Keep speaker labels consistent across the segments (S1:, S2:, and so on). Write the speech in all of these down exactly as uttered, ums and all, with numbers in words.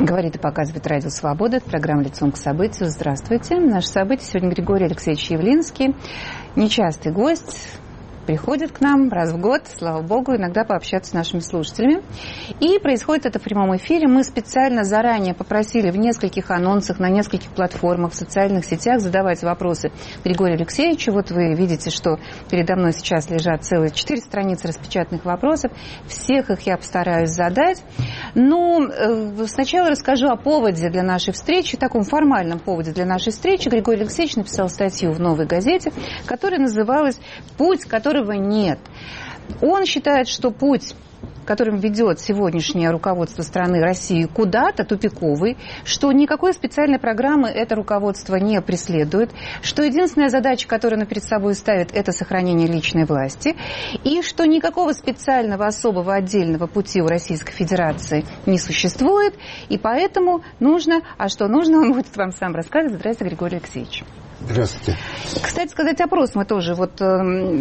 S1: Говорит и показывает Радио Свобода. Это программа «Лицом к событию». Здравствуйте. Наше событие сегодня Григорий Алексеевич Явлинский. Нечастый гость. Приходит к нам раз в год, слава богу, иногда пообщаться с нашими слушателями. И происходит это в прямом эфире. Мы специально заранее попросили в нескольких анонсах, на нескольких платформах, в социальных сетях задавать вопросы Григорию Алексеевичу. Вот вы видите, что передо мной сейчас лежат целые четыре страницы распечатанных вопросов. Всех их я постараюсь задать. Но э, сначала расскажу о поводе для нашей встречи, таком формальном поводе для нашей встречи. Григорий Алексеевич написал статью в «Новой газете», которая называлась «Путь, который которого нет». Он считает, что путь, которым ведет сегодняшнее руководство страны России, куда-то тупиковый, что никакой специальной программы это руководство не преследует, что единственная задача, которую оно перед собой ставит, это сохранение личной власти, и что никакого специального, особого, отдельного пути у Российской Федерации не существует, и поэтому нужно, а что нужно, он будет вам сам рассказывать. Здравствуйте, Григорий Алексеевич.
S2: Здравствуйте.
S1: Кстати сказать, опрос мы тоже, вот э,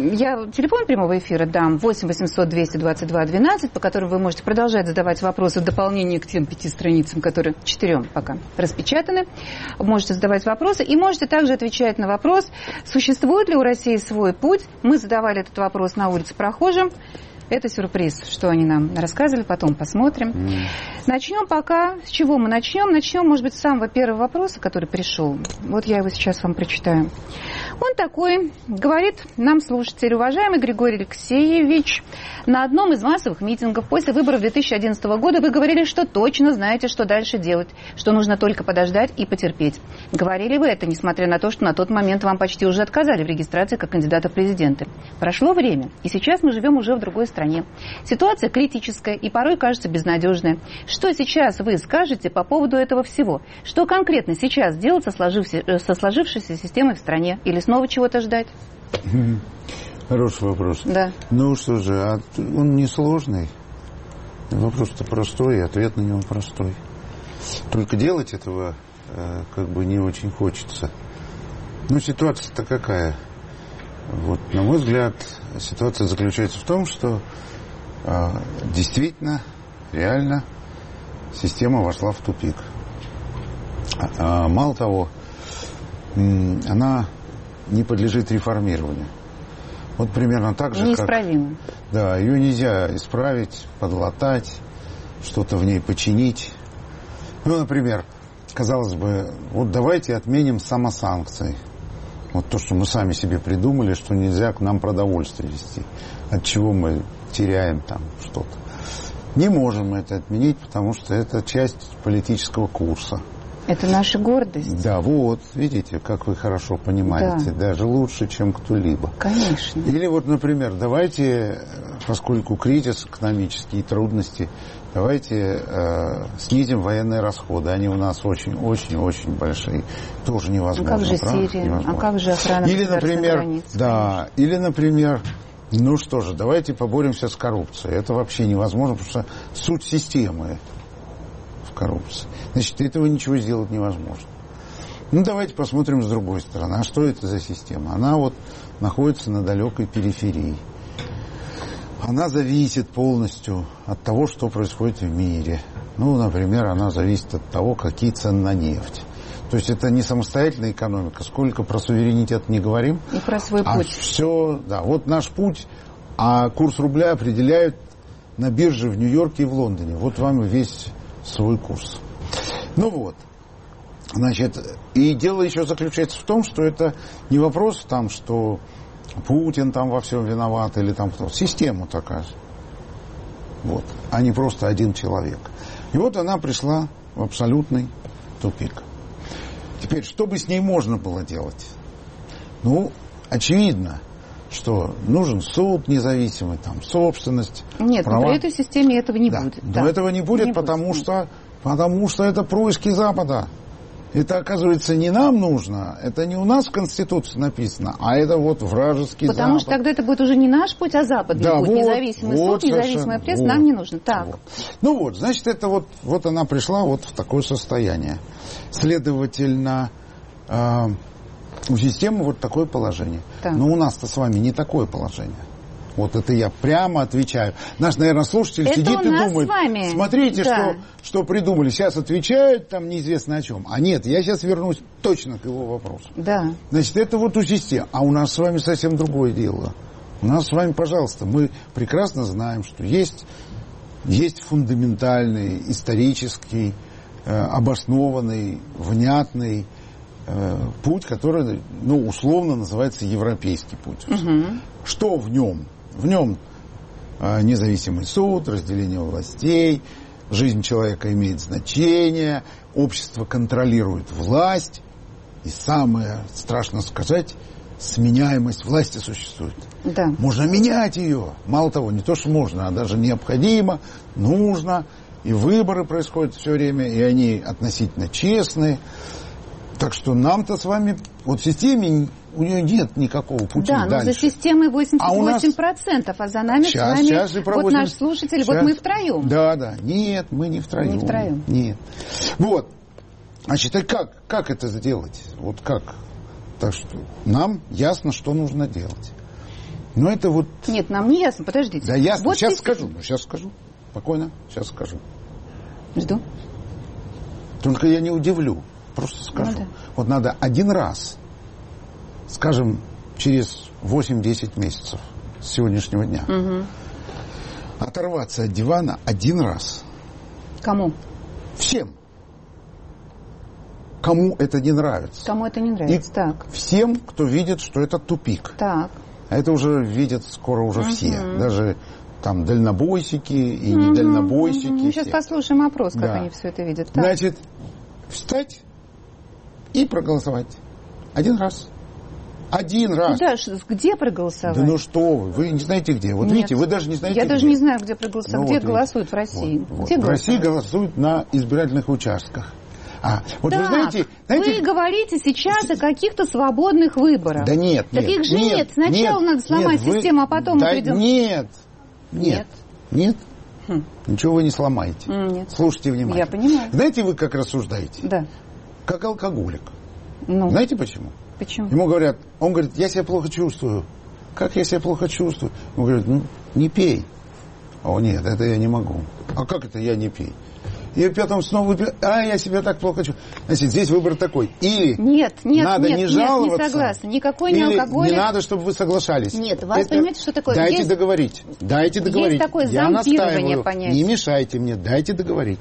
S1: я телефон прямого эфира дам восемь восемьсот двести двадцать два двенадцать, по которым вы можете продолжать задавать вопросы в дополнение к тем пяти страницам, которые четырем пока распечатаны. Можете задавать вопросы и можете также отвечать на вопрос, существует ли у России свой путь. Мы задавали этот вопрос на улице прохожим. Это сюрприз, что они нам рассказывали, потом посмотрим. Mm. Начнем пока. С чего мы начнем? Начнем, может быть, с самого первого вопроса, который пришел. Вот я его сейчас вам прочитаю. Он такой, говорит нам слушатель: уважаемый Григорий Алексеевич, на одном из массовых митингов после выборов две тысячи одиннадцатого года вы говорили, что точно знаете, что дальше делать, что нужно только подождать и потерпеть. Говорили вы это, несмотря на то, что на тот момент вам почти уже отказали в регистрации как кандидата в президенты. Прошло время, и сейчас мы живем уже в другой стране. Ситуация критическая и порой кажется безнадежная. Что сейчас вы скажете по поводу этого всего? Что конкретно сейчас делать со, сложившейся, со сложившейся системой в стране? Или снова чего-то ждать?
S2: Хороший вопрос.
S1: Да.
S2: Ну что же, а он несложный. Вопрос-то простой, и ответ на него простой. Только делать этого э, как бы не очень хочется. Но ситуация-то какая? Вот, на мой взгляд, ситуация заключается в том, что э, действительно, реально система вошла в тупик. А, а, мало того, м, она не подлежит реформированию. Вот примерно так же,
S1: неисправимо.
S2: Как... Да, ее нельзя исправить, подлатать, что-то в ней починить. Ну, например, казалось бы, вот давайте отменим самосанкции. Вот то, что мы сами себе придумали, что нельзя к нам продовольствие везти. От чего мы теряем там что-то. Не можем мы это отменить, потому что это часть политического курса.
S1: Это наша гордость.
S2: Да, вот, видите, как вы хорошо понимаете. Да. Даже лучше, чем кто-либо.
S1: Конечно.
S2: Или вот, например, давайте, поскольку кризис экономический и трудности, давайте э, снизим военные расходы. Они у нас очень-очень-очень большие. Тоже невозможно.
S1: А как же
S2: правда?
S1: Сирия?
S2: Невозможно.
S1: А как же охрана
S2: или, например,
S1: границ?
S2: Да, или, например, ну что же, давайте поборемся с коррупцией. Это вообще невозможно, потому что суть системы в коррупции. Значит, этого ничего сделать невозможно. Ну, давайте посмотрим с другой стороны. А что это за система? Она вот находится на далекой периферии. Она зависит полностью от того, что происходит в мире. Ну, например, она зависит от того, какие цены на нефть. То есть это не самостоятельная экономика. Сколько про суверенитет не говорим.
S1: И про свой
S2: а
S1: путь.
S2: Все, да, вот наш путь, а курс рубля определяют на бирже в Нью-Йорке и в Лондоне. Вот вам и весь свой курс. Ну вот. Значит, и дело еще заключается в том, что это не вопрос там, что Путин там во всем виноват или там кто. Система такая. Вот. А не просто один человек. И вот она пришла в абсолютный тупик. Теперь, что бы с ней можно было делать? Ну, очевидно, что нужен суд независимый, там, собственность.
S1: Нет,
S2: права.
S1: но при этой системе этого не
S2: да.
S1: будет.
S2: Но
S1: да.
S2: этого не будет,
S1: не
S2: потому,
S1: будет.
S2: Что, потому что это происки Запада. Это, оказывается, не нам нужно, это не у нас в Конституции написано, а это вот вражеский Запад.
S1: Потому что тогда это будет уже не наш путь, а западный
S2: да,
S1: путь.
S2: Вот,
S1: Независимый
S2: вот,
S1: суд, независимая пресса
S2: вот,
S1: нам не нужно. Так.
S2: Вот. Ну вот, значит, это вот, вот она пришла вот в такое состояние. Следовательно, э, у системы вот такое положение. Так. Но у нас-то с вами не такое положение. Вот это я прямо отвечаю. Наш, наверное, слушатель
S1: это
S2: сидит и думает,
S1: вами.
S2: смотрите,
S1: да.
S2: что, что придумали. Сейчас отвечают там неизвестно о чем. А нет, я сейчас вернусь точно к его вопросу.
S1: Да.
S2: Значит, это вот у системы. А у нас с вами совсем другое дело. У нас с вами, пожалуйста, мы прекрасно знаем, что есть, есть фундаментальный, исторический, э, обоснованный, внятный э, путь, который, ну, условно называется европейский путь.
S1: Угу.
S2: Что в нем? В нем э, независимый суд, разделение властей, жизнь человека имеет значение, общество контролирует власть, и самое, страшно сказать, сменяемость власти существует.
S1: Да.
S2: Можно менять ее. Мало того, не то, что можно, а даже необходимо, нужно. И выборы происходят все время, и они относительно честные. Так что нам-то с вами, вот в системе у нее нет никакого пути
S1: да,
S2: дальше.
S1: но за системой восемьдесят восемь процентов, а, нас... а за нами
S2: сейчас,
S1: с вами
S2: сейчас
S1: вот
S2: восемьдесят...
S1: наш слушатель,
S2: сейчас...
S1: вот мы втроем.
S2: Да, да. Нет, мы не втроем.
S1: Не втроем.
S2: Нет. Вот. Значит, а как, как это сделать? Вот как? Так что нам ясно, что нужно делать. Но это вот...
S1: Нет, нам не ясно, подождите.
S2: Да ясно,
S1: вот
S2: сейчас
S1: система.
S2: скажу, ну, сейчас скажу. Спокойно, сейчас скажу.
S1: Жду.
S2: Только я не удивлю, просто скажу.
S1: Ну, да.
S2: Вот надо один раз, скажем, через восемь-десять месяцев с сегодняшнего дня,
S1: угу.
S2: оторваться от дивана один раз.
S1: Кому?
S2: Всем. Кому это не нравится.
S1: Кому это не нравится,
S2: И
S1: так.
S2: всем, кто видит, что это тупик.
S1: Так.
S2: А это уже видят скоро уже
S1: угу.
S2: все. Даже там дальнобойщики и угу. недальнобойщики.
S1: Угу. Мы сейчас
S2: все.
S1: послушаем опрос, как
S2: да.
S1: они все это видят. Так.
S2: Значит, встать и проголосовать. Один раз. Один раз.
S1: Куда, где проголосовать?
S2: Да ну что вы, вы не знаете где. Вот
S1: Нет.
S2: видите, вы даже не знаете
S1: Я
S2: где.
S1: даже не знаю, где проголосовать.
S2: Ну,
S1: где
S2: вот,
S1: голосуют в России?
S2: Вот, вот.
S1: Где
S2: В России
S1: голосуют?
S2: голосуют на избирательных участках. А, вот
S1: так,
S2: вы знаете, знаете...
S1: вы говорите сейчас о каких-то свободных выборах.
S2: Да нет,
S1: так
S2: нет.
S1: их же
S2: нет,
S1: нет. Сначала
S2: нет,
S1: надо сломать
S2: нет,
S1: систему,
S2: вы...
S1: а потом
S2: да,
S1: придем...
S2: Нет, нет, нет.
S1: Хм.
S2: Ничего вы не сломаете.
S1: Нет.
S2: Слушайте внимательно.
S1: Я понимаю.
S2: Знаете, вы как рассуждаете?
S1: Да.
S2: Как алкоголик.
S1: Ну.
S2: Знаете почему?
S1: Почему?
S2: Ему говорят, он говорит, я себя плохо чувствую. Как я себя плохо чувствую? Он говорит, ну, не пей. О, нет, это я не могу. А как это я не пей? И потом снова выпил, а я себя так плохо чувствую. Значит, здесь выбор такой. Или
S1: нет, нет,
S2: надо
S1: нет,
S2: не
S1: нет,
S2: жаловаться,
S1: не согласна. Никакой не
S2: или
S1: алкоголик.
S2: не надо, чтобы вы соглашались.
S1: Нет, вас
S2: это...
S1: понимаете, что такое?
S2: Дайте
S1: есть...
S2: договорить. Дайте договорить.
S1: Есть такое
S2: я
S1: зомбирование
S2: настаиваю.
S1: понятия.
S2: Не мешайте мне, дайте договорить.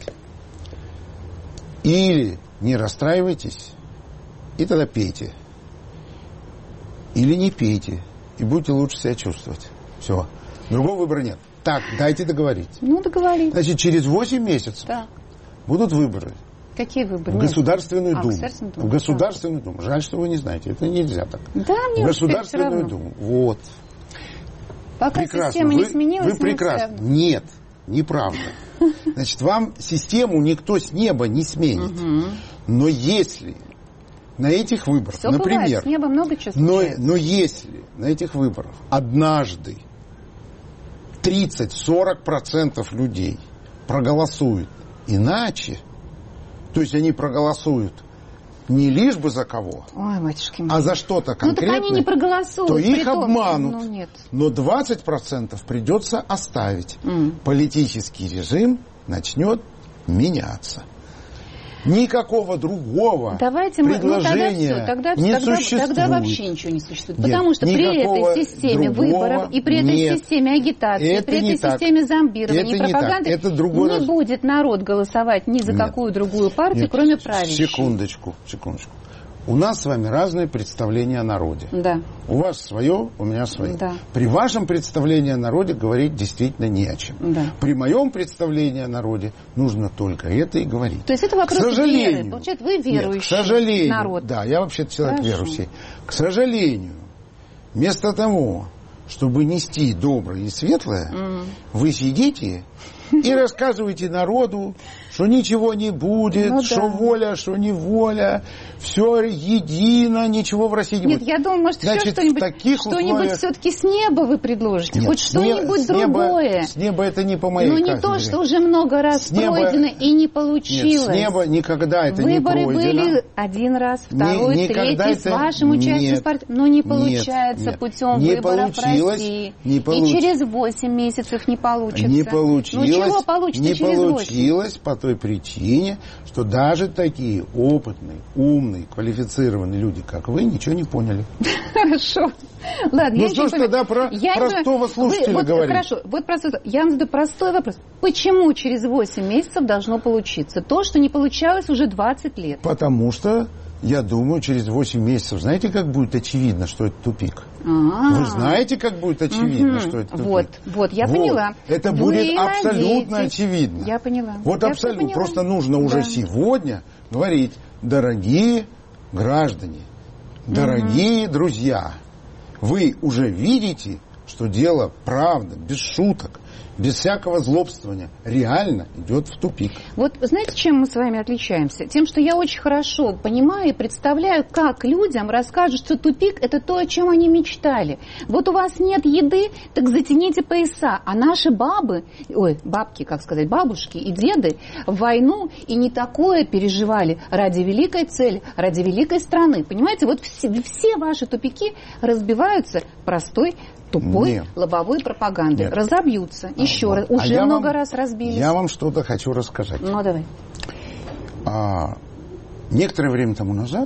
S2: Или не расстраивайтесь, и тогда пейте. Или не пейте, и будете лучше себя чувствовать. Все. Другого выбора нет. Так, дайте договорить.
S1: Ну, договорить.
S2: Значит, через восемь месяцев
S1: да.
S2: будут выборы.
S1: Какие выборы?
S2: В Государственную
S1: а,
S2: Думу.
S1: Государственную Думу.
S2: В Государственную Думу. Жаль, что вы не знаете. Это нельзя так.
S1: Да, мне
S2: в Государственную
S1: все
S2: Думу. Вот.
S1: Пока
S2: прекрасно.
S1: система
S2: вы,
S1: не сменилась,
S2: вы прекрасно. Нет, неправда. Значит, вам систему никто с неба не сменит.
S1: Угу.
S2: Но если на этих выборах,
S1: все
S2: например,
S1: бывает, с неба много чего
S2: но,
S1: случается.
S2: но если на этих выборах однажды тридцать-сорок процентов людей проголосуют иначе, то есть они проголосуют не лишь бы за кого,
S1: Ой, матушки мои.
S2: а за что-то конкретное,
S1: ну, так они не проголосуют,
S2: то их
S1: том,
S2: обманут.
S1: Ну, нет.
S2: Но двадцать процентов придется оставить.
S1: Mm.
S2: Политический режим начнет меняться. Никакого другого
S1: Давайте мы,
S2: предложения
S1: ну, тогда, все, тогда,
S2: не
S1: тогда,
S2: существует.
S1: тогда вообще ничего не существует.
S2: Нет,
S1: потому что при
S2: никакого
S1: этой системе выборов и при этой
S2: нет.
S1: системе агитации,
S2: Это
S1: при этой
S2: так.
S1: системе зомбирования
S2: Это
S1: и пропаганды
S2: не, так. Это другой
S1: не
S2: раз...
S1: будет народ голосовать ни за
S2: нет.
S1: какую другую партию,
S2: нет.
S1: кроме правящей.
S2: Секундочку, секундочку. У нас с вами разные представления о народе.
S1: Да.
S2: У вас свое, у меня свое.
S1: Да.
S2: При вашем представлении о народе говорить действительно не о чем.
S1: Да.
S2: При моем представлении о народе нужно только это и говорить.
S1: То есть это вопрос
S2: к сожалению,
S1: веры. Получается, вы верующий
S2: нет, к сожалению,
S1: народ.
S2: Да, я вообще-то человек
S1: Хорошо.
S2: верующий. К сожалению, вместо того, чтобы нести доброе и светлое, mm. вы сидите и рассказывайте народу, что ничего не будет,
S1: ну,
S2: что
S1: да.
S2: воля, что не воля, все едино, ничего в России не
S1: Нет,
S2: будет.
S1: я думаю, может,
S2: Значит,
S1: еще что-нибудь,
S2: таких
S1: что-нибудь
S2: условиях...
S1: все-таки с неба вы предложите,
S2: Нет,
S1: хоть что-нибудь
S2: с неба,
S1: другое.
S2: С неба это не по моей
S1: Ну, не
S2: кафедре.
S1: то, что уже много раз
S2: с неба...
S1: пройдено и не получилось.
S2: Нет, с неба никогда это
S1: Выборы
S2: не пройдено.
S1: были один раз, второй,
S2: не,
S1: третий,
S2: это...
S1: с вашим участием в партии. Но не получается
S2: нет, нет.
S1: путем
S2: не
S1: выборов в России.
S2: Не получ...
S1: И через восемь месяцев не получится.
S2: Не получилось.
S1: Ну, чего получится
S2: не
S1: через
S2: получилось
S1: восемь?
S2: По той причине, что даже такие опытные, умные, квалифицированные люди, как вы, ничего не поняли.
S1: Хорошо. Ладно,
S2: ну
S1: я
S2: что ж тогда про
S1: я
S2: простого
S1: не...
S2: слушателя
S1: вы, вот,
S2: говорить?
S1: Хорошо, вот простой, я вам задаю простой вопрос. Почему через восемь месяцев должно получиться то, что не получалось уже двадцать лет?
S2: Потому что, я думаю, через восемь месяцев, знаете, как будет очевидно, что это тупик?
S1: А-а-а.
S2: Вы знаете, как будет очевидно,
S1: угу.
S2: что это тупик?
S1: Вот, вот, я
S2: вот.
S1: поняла.
S2: Это
S1: Вы
S2: будет абсолютно
S1: надеетесь.
S2: очевидно.
S1: Я поняла.
S2: Вот
S1: я
S2: абсолютно.
S1: поняла.
S2: Просто нужно уже
S1: да.
S2: сегодня говорить, дорогие граждане, дорогие угу. друзья, вы уже видите, что дело, правда, без шуток, без всякого злобствования, реально идет в тупик.
S1: Вот знаете, чем мы с вами отличаемся? Тем, что я очень хорошо понимаю и представляю, как людям расскажут, что тупик – это то, о чем они мечтали. Вот у вас нет еды, так затяните пояса. А наши бабы, ой, бабки, как сказать, бабушки и деды в войну и не такое переживали ради великой цели, ради великой страны. Понимаете, вот все, все ваши тупики разбиваются простой тупой Нет. лобовой пропаганды. Нет. Разобьются. Еще вот. раз. Уже а много
S2: вам,
S1: раз разбились.
S2: Я вам что-то хочу рассказать.
S1: Ну, давай.
S2: А, некоторое время тому назад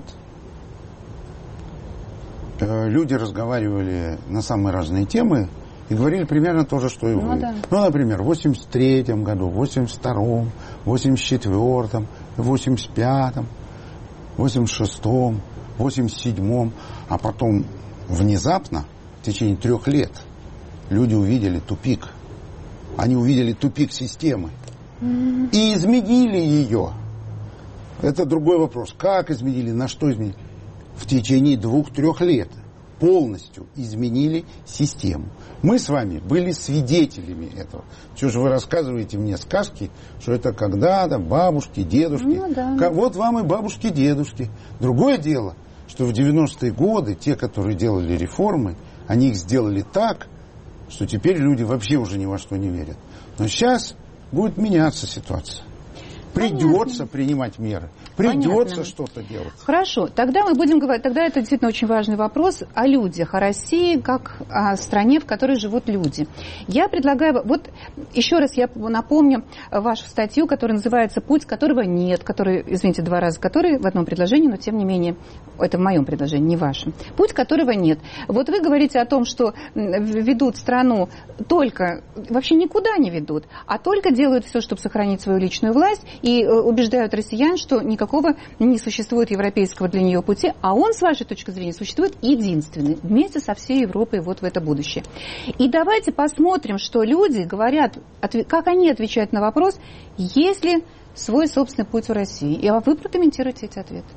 S2: э, люди разговаривали на самые разные темы и говорили примерно то же, что и
S1: ну,
S2: вы.
S1: Да.
S2: Ну, например, в восемьдесят третьем году, в восемьдесят втором, в восемьдесят четвёртом, в восемьдесят пятом, в восемьдесят шестом, в восемьдесят седьмом, а потом внезапно в течение трех лет люди увидели тупик. Они увидели тупик системы. Mm-hmm. И изменили ее. Это другой вопрос. Как изменили, на что изменили? В течение двух-трех лет полностью изменили систему. Мы с вами были свидетелями этого. Чего же вы рассказываете мне сказки, что это когда-то бабушки, дедушки.
S1: Ну, да.
S2: Вот вам и бабушки, дедушки. Другое дело, что в девяностые годы те, которые делали реформы, они их сделали так, что теперь люди вообще уже ни во что не верят. Но сейчас будет меняться ситуация. Придется Понятно. принимать меры. Придется Понятно. что-то делать.
S1: Хорошо. Тогда мы будем говорить, тогда это действительно очень важный вопрос о людях, о России, как о стране, в которой живут люди. Я предлагаю, вот еще раз я напомню вашу статью, которая называется «Путь, которого нет», который, извините, два раза который в одном предложении, но тем не менее, это в моем предложении, не в вашем. «Путь, которого нет». Вот вы говорите о том, что ведут страну только, вообще никуда не ведут, а только делают все, чтобы сохранить свою личную власть, и убеждают россиян, что никакого не существует европейского для нее пути, а он, с вашей точки зрения, существует единственный, вместе со всей Европой вот в это будущее. И давайте посмотрим, что люди говорят, как они отвечают на вопрос, есть ли свой собственный путь в России. И вы прокомментируете эти ответы.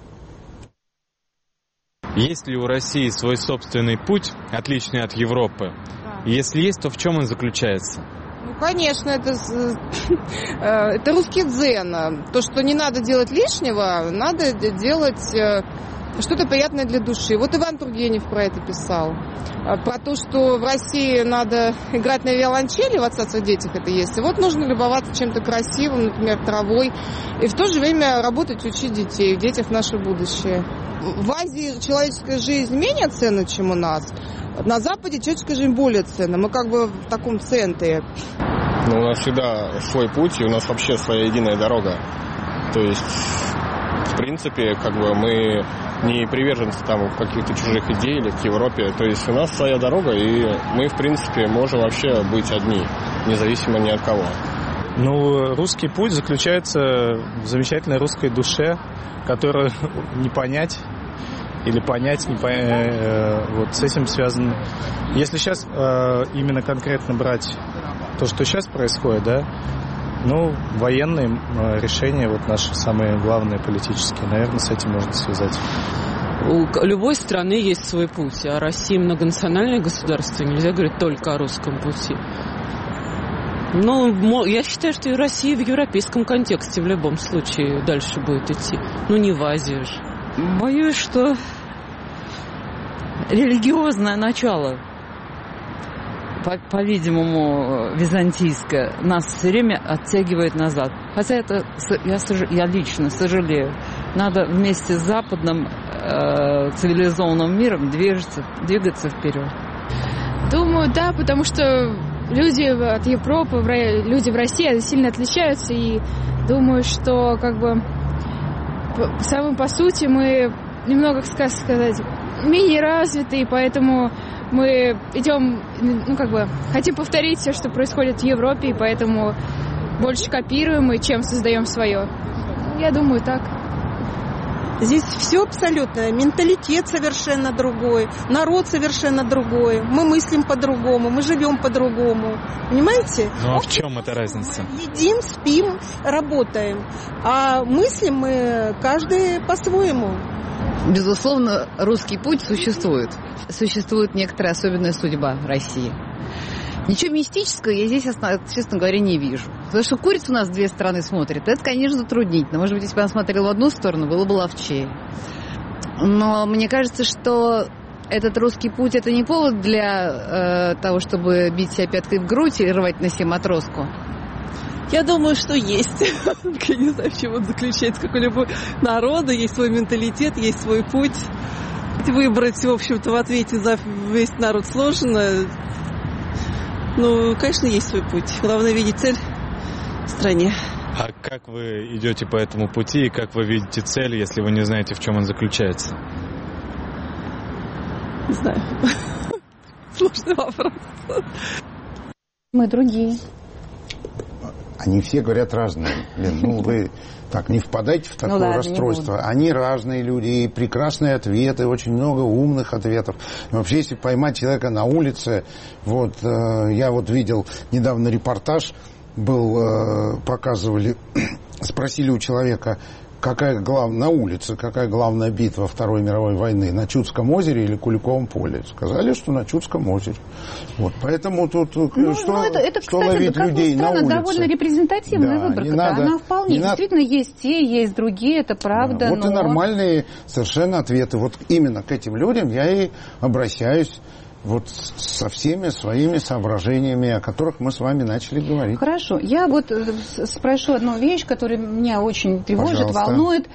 S3: Есть ли у России свой собственный путь, отличный от Европы? Если есть, то в чем он заключается?
S4: Ну, конечно, это, это русский дзен. То, что не надо делать лишнего, надо делать что-то приятное для души. Вот Иван Тургенев про это писал. Про то, что в России надо играть на виолончели, в «Отца в детях» это есть. И вот нужно любоваться чем-то красивым, например, травой. И в то же время работать, учить детей. В детях наше будущее. В Азии человеческая жизнь менее ценна, чем у нас. На Западе человеческая жизнь более ценна. Мы как бы в таком центре.
S5: Ну, у нас всегда свой путь, и у нас вообще своя единая дорога. То есть, в принципе, как бы мы не приверженцы там каких-то чужих идей или к Европе. То есть у нас своя дорога, и мы, в принципе, можем вообще быть одни, независимо ни от кого.
S6: Ну, русский путь заключается в замечательной русской душе, которую не понять или понять, не понять, вот с этим связано. Если сейчас именно конкретно брать то, что сейчас происходит, да, ну, военные решения, вот наши самые главные политические, наверное, с этим можно связать.
S7: У любой страны есть свой путь, а Россия многонациональное государство, нельзя говорить только о русском пути. Ну, я считаю, что и Россия в европейском контексте в любом случае дальше будет идти. Ну, не в Азию же.
S8: Боюсь, что религиозное начало, по-видимому, византийское, нас все время оттягивает назад. Хотя это, я, я лично сожалею, надо вместе с западным э, цивилизованным миром движется, двигаться вперед.
S9: Думаю, да, потому что люди от Европы, люди в России сильно отличаются, и думаю, что как бы самым по сути мы немного, как сказать, менее развиты, и поэтому мы идем, ну как бы, хотим повторить все, что происходит в Европе, и поэтому больше копируем, и чем создаем свое. Я думаю, так.
S10: Здесь все абсолютно. Менталитет совершенно другой, народ совершенно другой. Мы мыслим по-другому, мы живем по-другому. Понимаете?
S3: Ну а в чем эта разница?
S10: Едим, спим, работаем. А мыслим мы каждый по-своему.
S8: Безусловно, русский путь существует. Существует некоторая особенная судьба России. Ничего мистического я здесь, честно говоря, не вижу. Потому что курица у нас с две стороны смотрит. Это, конечно, затруднительно. Может быть, если бы она смотрела в одну сторону, было бы ловчее. Но мне кажется, что этот русский путь – это не повод для э, того, чтобы бить себя пяткой в грудь и рвать на себе матроску.
S7: Я думаю, что есть. Я не знаю, в чем он заключается. Как у любого народа есть свой менталитет, есть свой путь. Выбрать, в общем-то, в ответе за весь народ сложно. Ну, конечно, есть свой путь. Главное видеть цель в стране.
S3: А как вы идете по этому пути, и как вы видите цель, если вы не знаете, в чем он заключается?
S7: Не знаю. Сложный вопрос.
S1: Мы другие.
S2: Они все говорят разные. Лен, ну вы так не впадайте в такое ну, ладно, расстройство. Они разные люди, и прекрасные ответы, очень много умных ответов. И вообще, если поймать человека на улице, вот э, я вот видел недавно репортаж, был, э, показывали, спросили у человека, какая главная на улице, какая главная битва Второй мировой войны, на Чудском озере или Куликовом поле? Сказали, что на Чудском озере. Вот, поэтому тут ну, что,
S1: ну, это, это,
S2: что
S1: кстати,
S2: ловить людей на улице?
S1: Довольно репрезентативная да, выборка. Надо, она вполне. Действительно, надо... есть те, есть другие, это правда.
S2: Да, вот
S1: но...
S2: и нормальные совершенно ответы. Вот именно к этим людям я и обращаюсь. Вот со всеми своими соображениями, о которых мы с вами начали говорить.
S1: Хорошо. Я вот спрошу одну вещь, которая меня очень тревожит, Пожалуйста. волнует.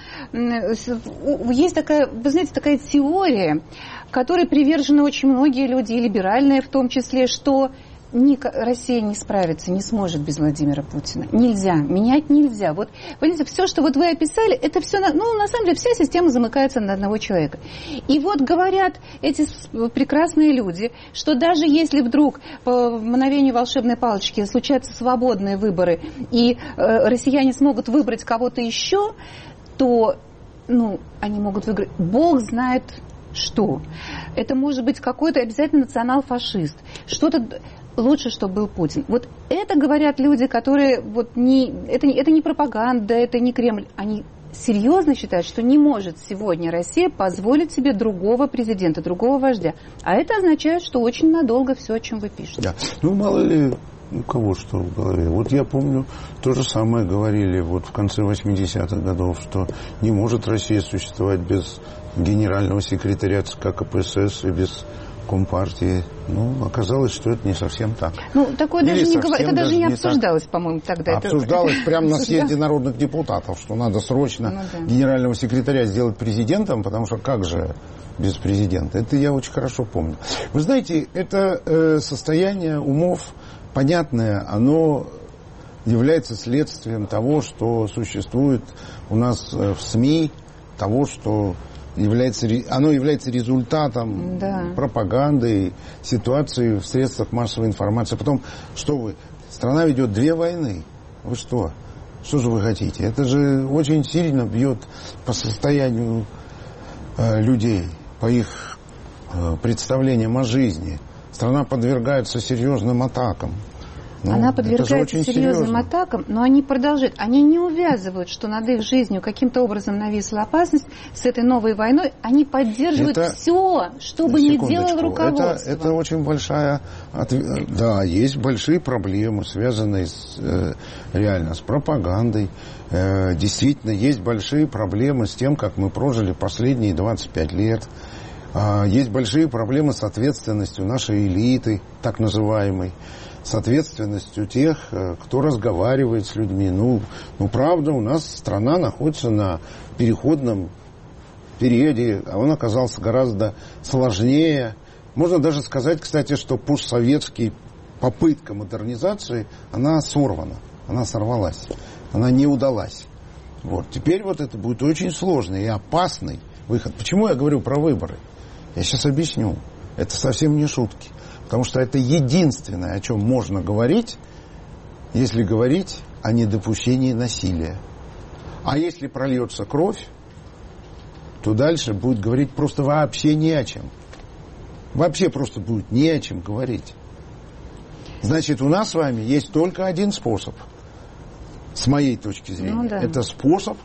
S1: Есть такая, вы знаете, такая теория, которой привержены очень многие люди, и либеральные в том числе, что Россия не справится, не сможет без Владимира Путина. Нельзя, менять нельзя. Вот, понимаете, все, что вот вы описали, это все, ну, на самом деле, вся система замыкается на одного человека. И вот говорят эти прекрасные люди, что даже если вдруг по мгновению волшебной палочки случаются свободные выборы, и э, россияне смогут выбрать кого-то еще, то, ну, они могут выиграть. Бог знает что. Это может быть какой-то обязательно национал-фашист. Что-то... Лучше, чтобы был Путин. Вот это говорят люди, которые вот не, это, это не пропаганда, это не Кремль. Они серьезно считают, что не может сегодня Россия позволить себе другого президента, другого вождя. А это означает, что очень надолго все, о чем вы пишете.
S2: Да. Ну, мало ли у кого что в голове. Вот я помню, то же самое говорили вот в конце восьмидесятых годов, что не может Россия существовать без генерального секретаря ЦК КПСС и без Компартии. Ну, оказалось, что это не совсем так.
S1: Ну, такое даже не говор... Это даже не обсуждалось, по-моему, тогда.
S2: Обсуждалось это... прямо на съезде народных депутатов, что надо срочно ну, да. генерального секретаря сделать президентом, потому что как же без президента? Это я очень хорошо помню. Вы знаете, это э, состояние умов понятное, оно является следствием того, что существует у нас в СМИ, того, что является, оно является результатом да. пропаганды, ситуации в средствах массовой информации. Потом, что вы, страна ведет две войны. Вы что? Что же вы хотите? Это же очень сильно бьет по состоянию э, людей, по их э, представлениям о жизни. Страна подвергается серьезным атакам. Ну,
S1: Она подвергается серьезным
S2: серьезно.
S1: атакам, но они продолжают. Они не увязывают, что над их жизнью каким-то образом нависла опасность с этой новой войной. Они поддерживают
S2: это...
S1: все, что бы ни делало руководство.
S2: Это, это очень большая... Да, есть большие проблемы, связанные с, э, реально с пропагандой. Э, действительно, есть большие проблемы с тем, как мы прожили последние двадцать пять лет. Э, есть большие проблемы с ответственностью нашей элиты, так называемой. С ответственностью тех, кто разговаривает с людьми. Ну, ну, правда, у нас страна находится на переходном периоде, а он оказался гораздо сложнее. Можно даже сказать, кстати, что постсоветский попытка модернизации, она сорвана, она сорвалась, она не удалась. Вот. Теперь вот это будет очень сложный и опасный выход. Почему я говорю про выборы? Я сейчас объясню. Это совсем не шутки. Потому что это единственное, о чем можно говорить, если говорить о недопущении насилия. А если прольется кровь, то дальше будет говорить просто вообще не о чем. Вообще просто будет не о чем говорить. Значит, у нас с вами есть только один способ, с моей точки зрения. Ну, да. Это способ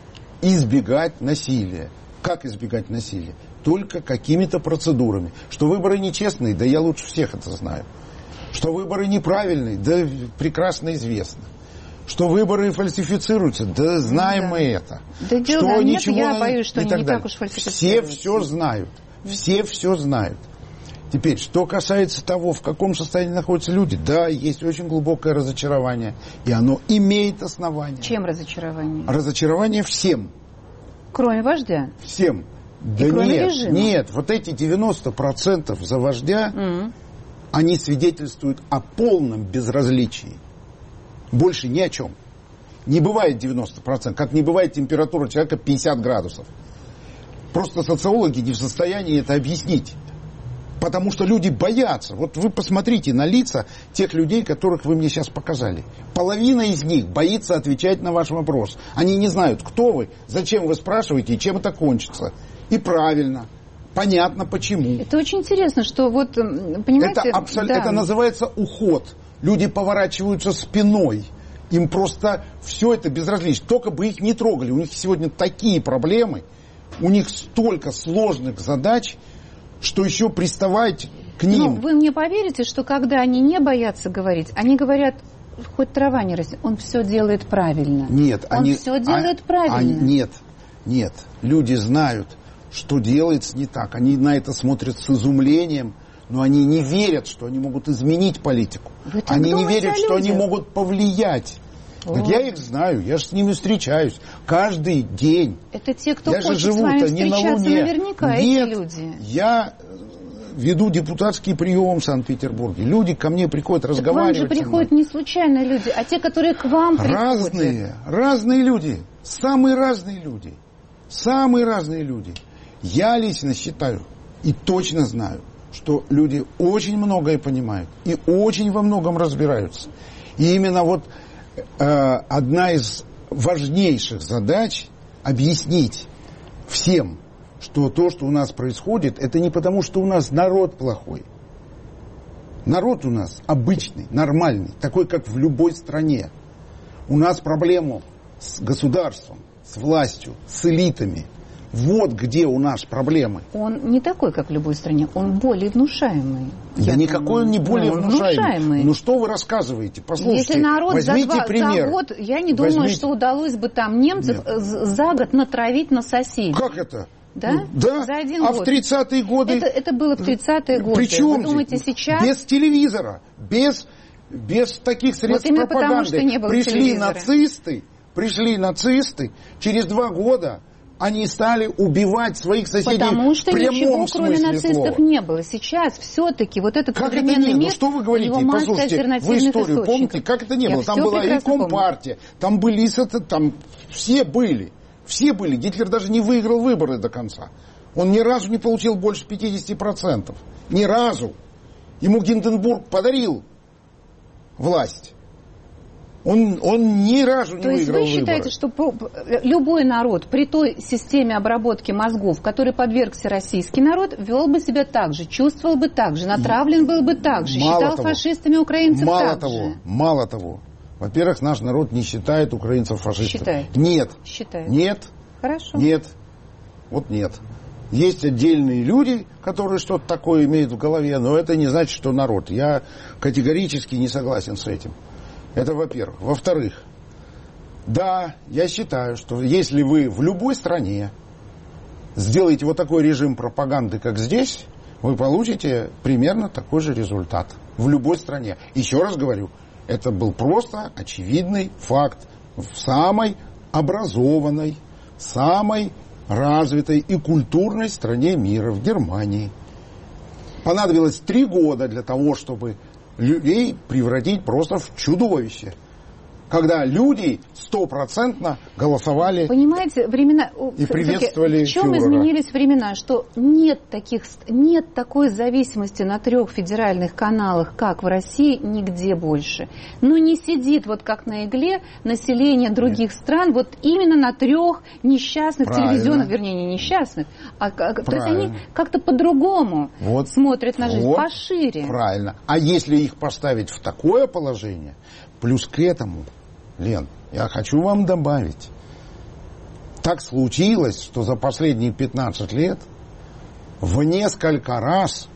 S2: избегать насилия. Как избегать насилия? Только какими-то процедурами. Что выборы нечестные, да я лучше всех это знаю. Что выборы неправильные, да прекрасно известно. Что выборы фальсифицируются, да знаем да. мы это.
S1: Да что нет, ничего я боюсь, что они не так уж фальсифицируются.
S2: Все все знают. Все все знают. Теперь, что касается того, в каком состоянии находятся люди, да, есть очень глубокое разочарование. И оно имеет основание.
S1: Чем разочарование?
S2: Разочарование всем.
S1: Кроме вождя?
S2: Всем. Да
S1: и кроме
S2: нет,
S1: режима?
S2: Нет, вот эти девяносто процентов за вождя, mm. они свидетельствуют о полном безразличии. Больше ни о чем. Не бывает девяносто процентов, как не бывает температура человека пятьдесят градусов. Просто социологи не в состоянии это объяснить. Потому что люди боятся. Вот вы посмотрите на лица тех людей, которых вы мне сейчас показали. Половина из них боится отвечать на ваш вопрос. Они не знают, кто вы, зачем вы спрашиваете и чем это кончится. И правильно. Понятно, почему.
S1: Это очень интересно, что вот, понимаете...
S2: Это, абсол...
S1: да.
S2: это называется уход. Люди поворачиваются спиной. Им просто все это безразлично. Только бы их не трогали. У них сегодня такие проблемы. У них столько сложных задач, что еще приставать к ним.
S1: Ну, вы мне поверите, что когда они не боятся говорить, они говорят, хоть трава не растет, он все делает правильно.
S2: Нет,
S1: он
S2: они...
S1: все делает а, правильно.
S2: Они, нет, нет. Люди знают, что делается не так. Они на это смотрят с изумлением, но они не верят, что они могут изменить политику. Они не верят, что они могут повлиять. Так я их знаю, я же с ними встречаюсь каждый день.
S1: Это те, кто
S2: я
S1: хочет
S2: же живу
S1: с вами
S2: не на
S1: встречаться
S2: Луне.
S1: наверняка,
S2: Нет,
S1: эти люди.
S2: Я веду депутатский прием в Санкт-Петербурге. Люди ко мне приходят
S1: так
S2: разговаривать.
S1: К вам же приходят не случайно люди, а те, которые к вам приходят.
S2: Разные, разные люди. Самые разные люди. Самые разные люди. Я лично считаю и точно знаю, что люди очень многое понимают и очень во многом разбираются. И именно вот одна из важнейших задач объяснить всем, что то, что у нас происходит, это не потому, что у нас народ плохой. Народ у нас обычный, нормальный, такой, как в любой стране. У нас проблема с государством, с властью, с элитами. Вот где у нас проблемы.
S1: Он не такой, как в любой стране, он более внушаемый.
S2: Да никакой он не более ну, внушаемый. внушаемый. Ну что вы рассказываете? Послушайте,
S1: если народ
S2: возьмите
S1: за, два,
S2: пример.
S1: за год, я не думаю,
S2: возьмите...
S1: что удалось бы там немцев Нет. за год натравить на соседей.
S2: Как это?
S1: Да?
S2: Ну, да.
S1: За один
S2: а
S1: год.
S2: в тридцатые годы...
S1: Это, это было в тридцатые годы.
S2: Причем
S1: вы думаете, сейчас...
S2: Без телевизора, без, без таких средств
S1: вот
S2: пропаганды.
S1: Потому, что не было
S2: пришли
S1: телевизора.
S2: нацисты, пришли нацисты, через два года... Они стали убивать своих соседей
S1: Потому что
S2: в прямом
S1: ничего, кроме нацистов,
S2: слова.
S1: не было. Сейчас все-таки вот этот
S2: как
S1: современный
S2: это
S1: мир,
S2: ну, что вы говорите?
S1: его масса
S2: Послушайте,
S1: альтернативных
S2: вы историю
S1: источников.
S2: помните? Как это не
S1: Я
S2: было? Там была и Компартия,
S1: помню.
S2: там были и там все были. Все были. Гитлер даже не выиграл выборы до конца. Он ни разу не получил больше пятьдесят процентов. Ни разу. Ему Гинденбург подарил власть. Он, он ни разу не
S1: То есть
S2: выиграл
S1: вы считаете,
S2: выборы.
S1: что любой народ при той системе обработки мозгов, которой подвергся российский народ, вел бы себя так же, чувствовал бы так же, натравлен был бы так же,
S2: Мало
S1: считал
S2: того,
S1: фашистами украинцев
S2: мало
S1: так
S2: того,
S1: же?
S2: Мало того. Во-первых, наш народ не считает украинцев фашистами.
S1: Считает.
S2: Нет.
S1: Считает.
S2: Нет.
S1: Хорошо.
S2: Нет. Вот нет. Есть отдельные люди, которые что-то такое имеют в голове, но это не значит, что народ. Я категорически не согласен с этим. Это во-первых. Во-вторых, да, я считаю, что если вы в любой стране сделаете вот такой режим пропаганды, как здесь, вы получите примерно такой же результат в любой стране. Еще раз говорю, это был просто очевидный факт в самой образованной, самой развитой и культурной стране мира, в Германии. Понадобилось три года для того, чтобы людей превратить просто в чудовище. Когда люди стопроцентно голосовали.
S1: Понимаете, времена...
S2: И приветствовали
S1: в чем
S2: фюрера.
S1: изменились времена? Что нет, таких, нет такой зависимости на трех федеральных каналах, как в России, нигде больше. Ну, не сидит вот как на игле население других нет. стран вот именно на трех несчастных Правильно. телевизионных, вернее, не несчастных, а то есть они как-то по-другому вот. смотрят на жизнь, вот. пошире.
S2: Правильно. А если их поставить в такое положение, плюс к этому... Лен, я хочу вам добавить. Так случилось, что за последние пятнадцать лет в несколько раз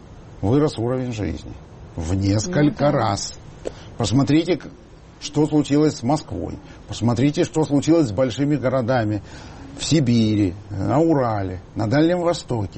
S2: вырос уровень жизни. В несколько ну, да. раз. Посмотрите, что случилось с Москвой. Посмотрите, что случилось с большими городами в Сибири, на Урале, на Дальнем Востоке.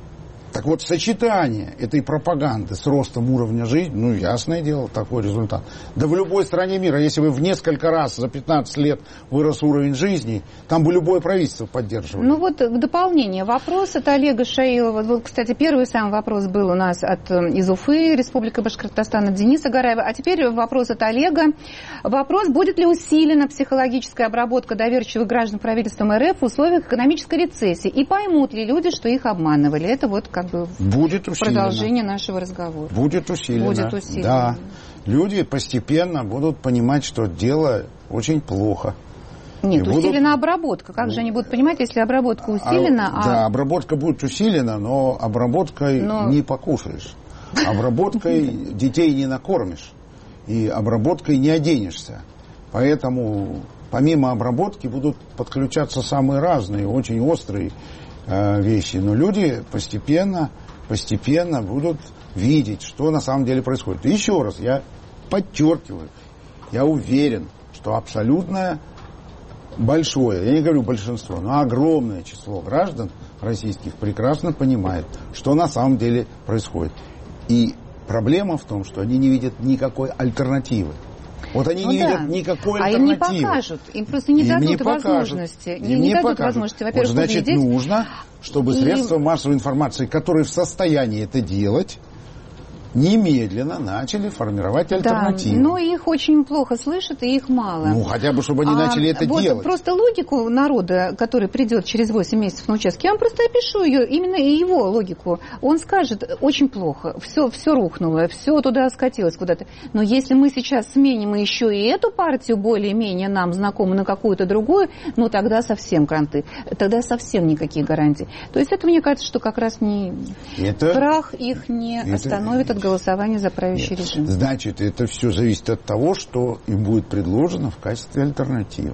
S2: Так вот, сочетание этой пропаганды с ростом уровня жизни, ну, ясное дело, такой результат. Да в любой стране мира, если бы в несколько раз за пятнадцать лет вырос уровень жизни, там бы любое правительство поддерживало.
S1: Ну, вот в дополнение вопрос от Олега Шаилова. Вот, кстати, первый сам вопрос был у нас от, из Уфы, Республика Башкортостан, от Дениса Гараева. А теперь вопрос от Олега. Вопрос, будет ли усилена психологическая обработка доверчивых граждан правительством РФ в условиях экономической рецессии? И поймут ли люди, что их обманывали? Это вот как бы
S2: Будет усилено.
S1: Продолжение нашего разговора.
S2: Будет усилено.
S1: Будет усилено.
S2: Да. Люди постепенно будут понимать, что дело очень плохо.
S1: Нет,
S2: и
S1: усилена
S2: будут...
S1: обработка. Как же они будут понимать, если обработка усилена?
S2: А,
S1: а...
S2: Да, обработка будет усилена, но обработкой но... не покушаешь. Обработкой детей не накормишь. И обработкой не оденешься. Поэтому помимо обработки будут подключаться самые разные, очень острые вещи. Но люди постепенно, постепенно будут видеть, что на самом деле происходит. И еще раз, я подчеркиваю, я уверен, что абсолютное большое, я не говорю большинство, но огромное число граждан российских прекрасно понимает, что на самом деле происходит. И проблема в том, что они не видят никакой альтернативы. Вот они ну не да. видят никакой альтернативы.
S1: А им не покажут, им просто не
S2: им
S1: дадут
S2: не
S1: возможности.
S2: Им
S1: не,
S2: не,
S1: не дадут
S2: покажут.
S1: возможности, во-первых,
S2: вот, значит,
S1: увидеть.
S2: нужно, чтобы
S1: и...
S2: средства массовой информации, которые в состоянии это делать, немедленно начали формировать альтернативу.
S1: Да, но их очень плохо слышат, и их мало.
S2: Ну, хотя бы, чтобы они а, начали это
S1: вот
S2: делать.
S1: Просто логику народа, который придет через восемь месяцев на участке, я вам просто опишу ее, именно его логику. Он скажет, очень плохо, все, все рухнуло, все туда скатилось куда-то. Но если мы сейчас сменим еще и эту партию, более-менее нам знакомую, на какую-то другую, ну, тогда совсем кранты. Тогда совсем никакие гарантии. То есть это, мне кажется, что как раз не...
S2: Это...
S1: Крах их не это... остановит от голосования за правящий
S2: Нет.
S1: режим.
S2: Значит, это все зависит от того, что им будет предложено в качестве альтернативы.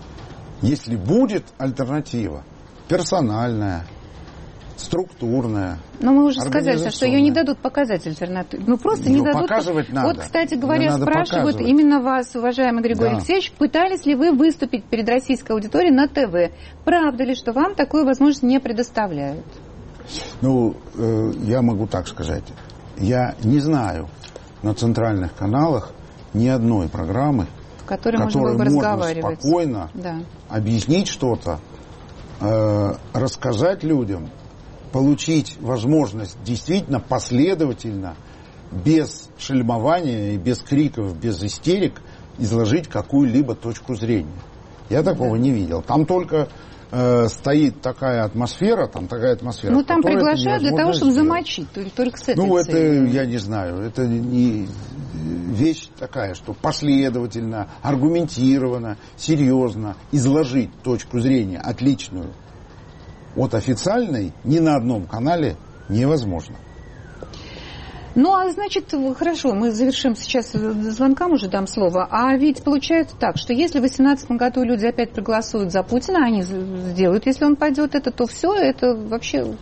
S2: Если будет альтернатива персональная, структурная.
S1: Но мы уже сказали, что ее не дадут показать альтернативу. Ну, просто
S2: ее
S1: не дадут.
S2: Показывать надо.
S1: Вот, кстати говоря,
S2: надо
S1: спрашивают
S2: показывать.
S1: именно вас, уважаемый Григорий да. Алексеевич, пытались ли вы выступить перед российской аудиторией на ТВ? Правда ли, что вам такую возможность не предоставляют?
S2: Ну, э, я могу так сказать. Я не знаю на центральных каналах ни одной программы,
S1: в которой,
S2: которой
S1: можно,
S2: можно спокойно
S1: да.
S2: объяснить что-то, э, рассказать людям, получить возможность действительно последовательно, без шельмования и без криков, без истерик, изложить какую-либо точку зрения. Я такого да. не видел. Там только э, стоит такая атмосфера, там такая атмосфера.
S1: Ну, там приглашают для того, чтобы сделать. замочить, только с этой
S2: Ну,
S1: целью.
S2: это, я не знаю, это не вещь такая, что последовательно, аргументированно, серьезно изложить точку зрения отличную от официальной ни на одном канале невозможно.
S1: Ну, а значит, хорошо, мы завершим сейчас звонкам, уже дам слово. А ведь получается так, что если в две тысячи восемнадцатом году люди опять проголосуют за Путина, они сделают, если он пойдет это, то все, это вообще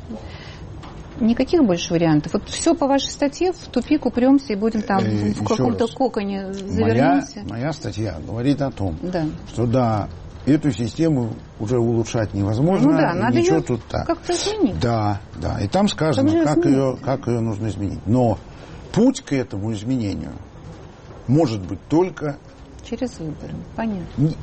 S1: никаких больше вариантов. Вот все по вашей статье в тупик упремся и будем там э, в каком-то раз. коконе завернемся.
S2: Моя, моя статья говорит о том,
S1: да.
S2: что да, эту систему уже улучшать невозможно.
S1: Ну да, надо ее
S2: тут так.
S1: как-то изменить.
S2: Да, да. И там сказано, как ее, как ее нужно изменить. Но путь к этому изменению может быть только
S1: через выборы. Понятно.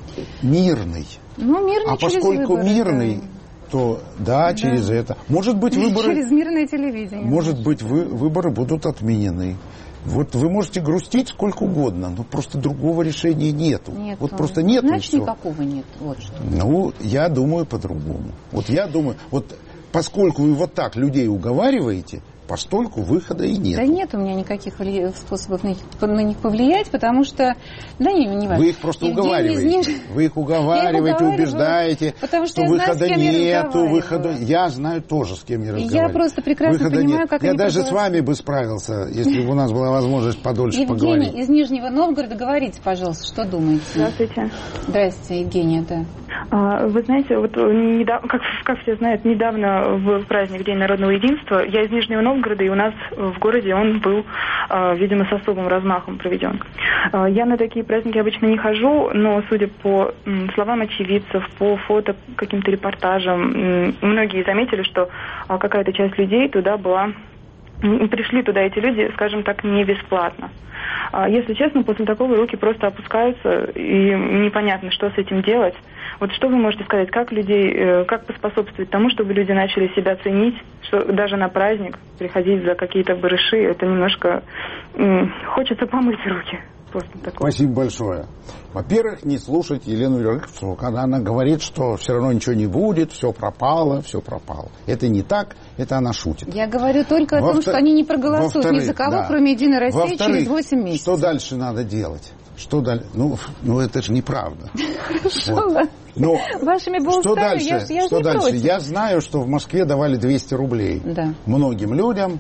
S2: Мирный.
S1: Ну, мирный
S2: а
S1: через
S2: поскольку
S1: выборы,
S2: мирный,
S1: да.
S2: то да, да, через это. Может быть, выборы...
S1: Через мирное телевидение.
S2: Может быть, вы, выборы будут отменены. Вот вы можете грустить сколько угодно, но просто другого решения нету.
S1: Нет,
S2: вот просто нет.
S1: Значит, никакого нет. Вот что.
S2: Ну, я думаю по-другому. Вот я думаю, вот поскольку вы вот так людей уговариваете, постольку выхода и нет.
S1: Да нет у меня никаких вли... способов на них, на них повлиять, потому что... Да не, не важно.
S2: Вы их просто Евгений уговариваете. Ниж... Вы их уговариваете, убеждаете, что, что выхода знаю, нету. Выхода... Я знаю тоже, с кем я разговариваю.
S1: Я просто прекрасно
S2: выхода
S1: понимаю,
S2: нет.
S1: как
S2: Я
S1: они
S2: даже
S1: проголосуют.
S2: с вами бы справился, если бы у нас была возможность подольше
S1: Евгений
S2: поговорить.
S1: Евгений из Нижнего Новгорода, говорите, пожалуйста, что думаете?
S11: Здравствуйте.
S1: Здравствуйте, Евгения, да.
S11: Вы знаете, вот недавно, как, как все знают, недавно в праздник День народного единства я из Нижнего Новгорода, и у нас в городе он был, видимо, с особым размахом проведен. Я на такие праздники обычно не хожу, но, судя по словам очевидцев, по фото, каким-то репортажам, многие заметили, что какая-то часть людей туда была, пришли туда эти люди, скажем так, не бесплатно. Если честно, после такого руки просто опускаются, и непонятно, что с этим делать. Вот что вы можете сказать, как людей, как поспособствовать тому, чтобы люди начали себя ценить, что даже на праздник приходить за какие-то барыши, это немножко м- хочется помыть руки.
S2: Спасибо большое. Во-первых, не слушать Елену Рыковцеву, когда она говорит, что все равно ничего не будет, все пропало, все пропало. Это не так, это она шутит.
S1: Я говорю только о том, что они не проголосуют ни за кого, да. кроме Единой России, через восемь месяцев.
S2: Что дальше надо делать? Что дальше? Ну, ну это же неправда.
S1: Хорошо.
S2: Но
S1: вашими бы
S2: что
S1: устами,
S2: дальше?
S1: я, я
S2: что дальше?
S1: Против.
S2: Я знаю, что в Москве давали двести рублей
S1: да.
S2: многим людям,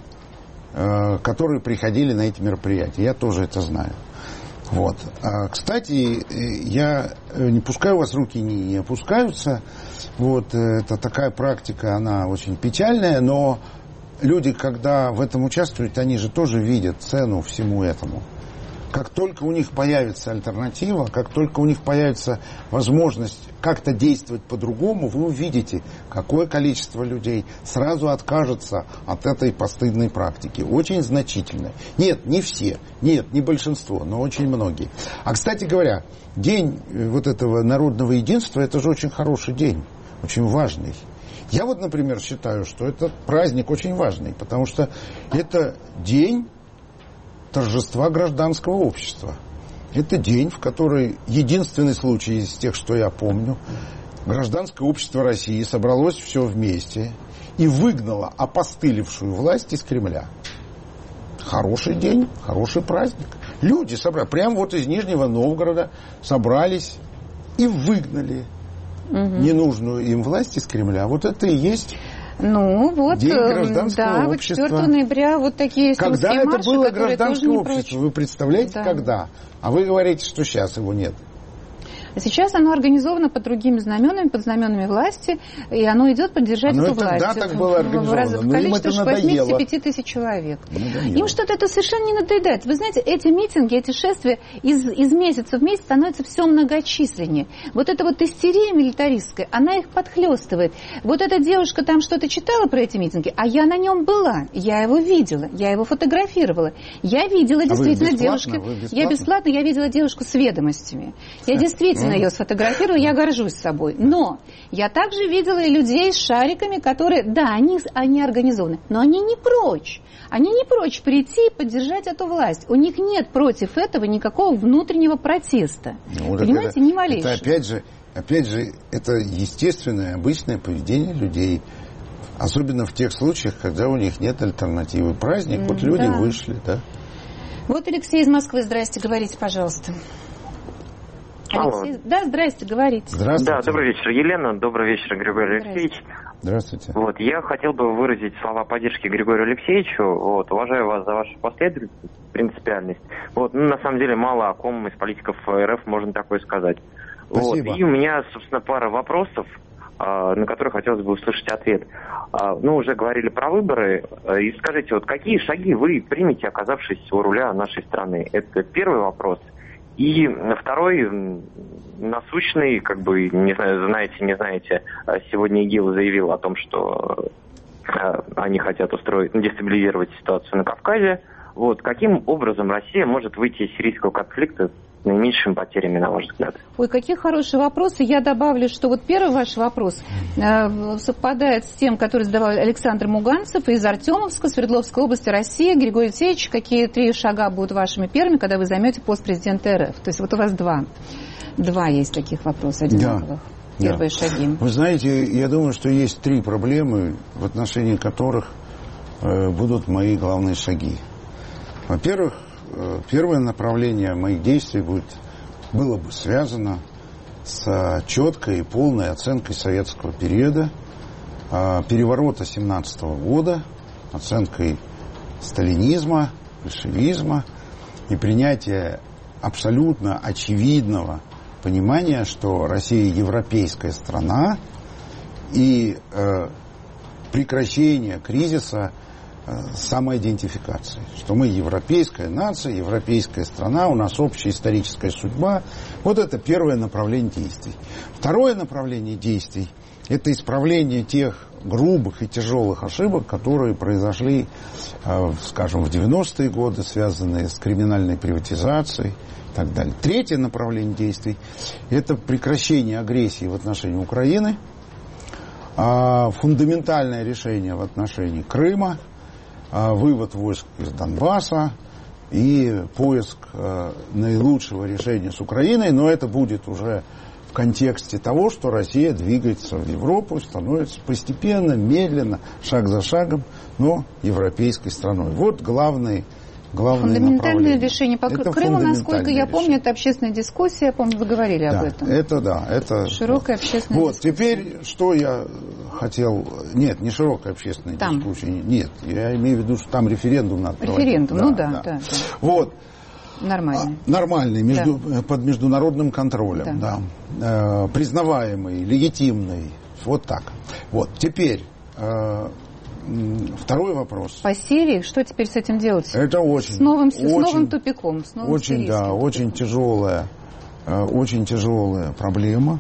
S2: э, которые приходили на эти мероприятия. Я тоже это знаю. Вот. А, кстати, я не пускаю, у вас руки не, не опускаются. Вот, это такая практика, она очень печальная, но люди, когда в этом участвуют, они же тоже видят цену всему этому. Как только у них появится альтернатива, как только у них появится возможность как-то действовать по-другому, вы увидите, какое количество людей сразу откажется от этой постыдной практики. Очень значительно. Нет, не все, нет, не большинство, но очень многие. А, кстати говоря, день вот этого народного единства, это же очень хороший день, очень важный. Я вот, например, считаю, что этот праздник очень важный, потому что это день торжества гражданского общества. Это день, в который единственный случай из тех, что я помню, гражданское общество России собралось все вместе и выгнало опостылевшую власть из Кремля. Хороший день, хороший праздник. Люди собрались, прямо вот из Нижнего Новгорода собрались и выгнали угу. ненужную им власть из Кремля. Вот это и есть...
S1: Ну, вот,
S2: День гражданского
S1: да,
S2: общества.
S1: вот четвёртого ноября вот такие
S2: когда это
S1: марши,
S2: было гражданское общество? Вы представляете,
S1: да.
S2: когда? А вы говорите, что сейчас его нет.
S1: Сейчас оно организовано под другими знаменами, под знаменами власти, и оно идет поддержать
S2: оно
S1: эту
S2: и
S1: власть.
S2: Тогда так было организовано.
S1: В количестве восемьдесят пять тысяч человек.
S2: Надоело.
S1: Им что-то это совершенно не надоедает. Вы знаете, эти митинги, эти шествия из, из месяца в месяц становятся все многочисленнее. Вот эта вот истерия милитаристская, она их подхлестывает. Вот эта девушка там что-то читала про эти митинги, а я на нем была, я его видела, я его фотографировала. Я видела
S2: а
S1: действительно девушку. Я
S2: бесплатно,
S1: я видела девушку с ведомостями. Я действительно ее сфотографирую, я горжусь собой. Но я также видела и людей с шариками, которые, да, они, они организованы, но они не прочь. Они не прочь прийти и поддержать эту власть. У них нет против этого никакого внутреннего протеста.
S2: Ну,
S1: понимаете,
S2: это,
S1: ни малейшего.
S2: Это опять же опять же, это естественное, обычное поведение людей. Особенно в тех случаях, когда у них нет альтернативы. Праздник, mm, вот люди да. вышли, да.
S1: Вот Алексей из Москвы, здрасте, говорите, пожалуйста. Алексей, да, здрасте, говорите.
S12: Здравствуйте. Да, добрый вечер, Елена, добрый вечер, Григорий Алексеевич.
S2: Здравствуйте.
S12: Вот, я хотел бы выразить слова поддержки Григорию Алексеевичу. Вот, уважаю вас за вашу последовательность, принципиальность. Вот, ну, на самом деле, мало о ком из политиков РФ можно такое сказать.
S2: Спасибо.
S12: Вот, и у меня, собственно, пара вопросов, на которые хотелось бы услышать ответ. Ну, уже говорили про выборы. И скажите, вот какие шаги вы примете, оказавшись у руля нашей страны? Это первый вопрос. И второй, насущный, как бы, не знаю, знаете, не знаете, сегодня ИГИЛ заявил о том, что они хотят устроить, дестабилизировать ситуацию на Кавказе. Вот, каким образом Россия может выйти из сирийского конфликта с наименьшими потерями, на ваш взгляд?
S1: Ой, какие хорошие вопросы. Я добавлю, что вот первый ваш вопрос э, совпадает с тем, который задавал Александр Муганцев из Артемовска, Свердловской области, России. Григорий Алексеевич, какие три шага будут вашими первыми, когда вы займете пост президента РФ? То есть вот у вас два. Два есть таких вопросов одинаковых. Да. Первые да. шаги.
S2: Вы знаете, я думаю, что есть три проблемы, в отношении которых э, будут мои главные шаги. Во-первых, первое направление моих действий будет, было бы связано с четкой и полной оценкой советского периода, переворота семнадцатого года, оценкой сталинизма, большевизма и принятия абсолютно очевидного понимания, что Россия европейская страна, и э, прекращение кризиса самоидентификации, что мы европейская нация, европейская страна, у нас общая историческая судьба. Вот это первое направление действий. Второе направление действий – это исправление тех грубых и тяжелых ошибок, которые произошли, скажем, в девяностые годы, связанные с криминальной приватизацией и так далее. Третье направление действий – это прекращение агрессии в отношении Украины, фундаментальное решение в отношении Крыма, вывод войск из Донбасса и поиск э, наилучшего решения с Украиной, но это будет уже в контексте того, что Россия двигается в Европу, становится постепенно, медленно, шаг за шагом, но европейской страной. Вот главные Главное
S1: фундаментальное решение по это Крыму, насколько я помню, это общественная дискуссия, я помню, вы говорили
S2: да,
S1: об этом.
S2: Это да, это
S1: широкая общественная
S2: вот,
S1: дискуссия. Вот
S2: теперь, что я хотел, нет, не широкая общественная там. дискуссия, нет, я имею в виду, что там референдум надо проводить.
S1: Референдум, ну да, да. да, да.
S2: Вот.
S1: Нормальный.
S2: Нормальный, между, да. под международным контролем, да. Да. Э, признаваемый, легитимный, вот так. Вот, теперь... Э, Второй вопрос.
S1: По Сирии, что теперь с этим делать?
S2: Это очень,
S1: с новым,
S2: очень,
S1: с новым тупиком, с новым
S2: очень, да, очень тяжелая, очень тяжелая проблема.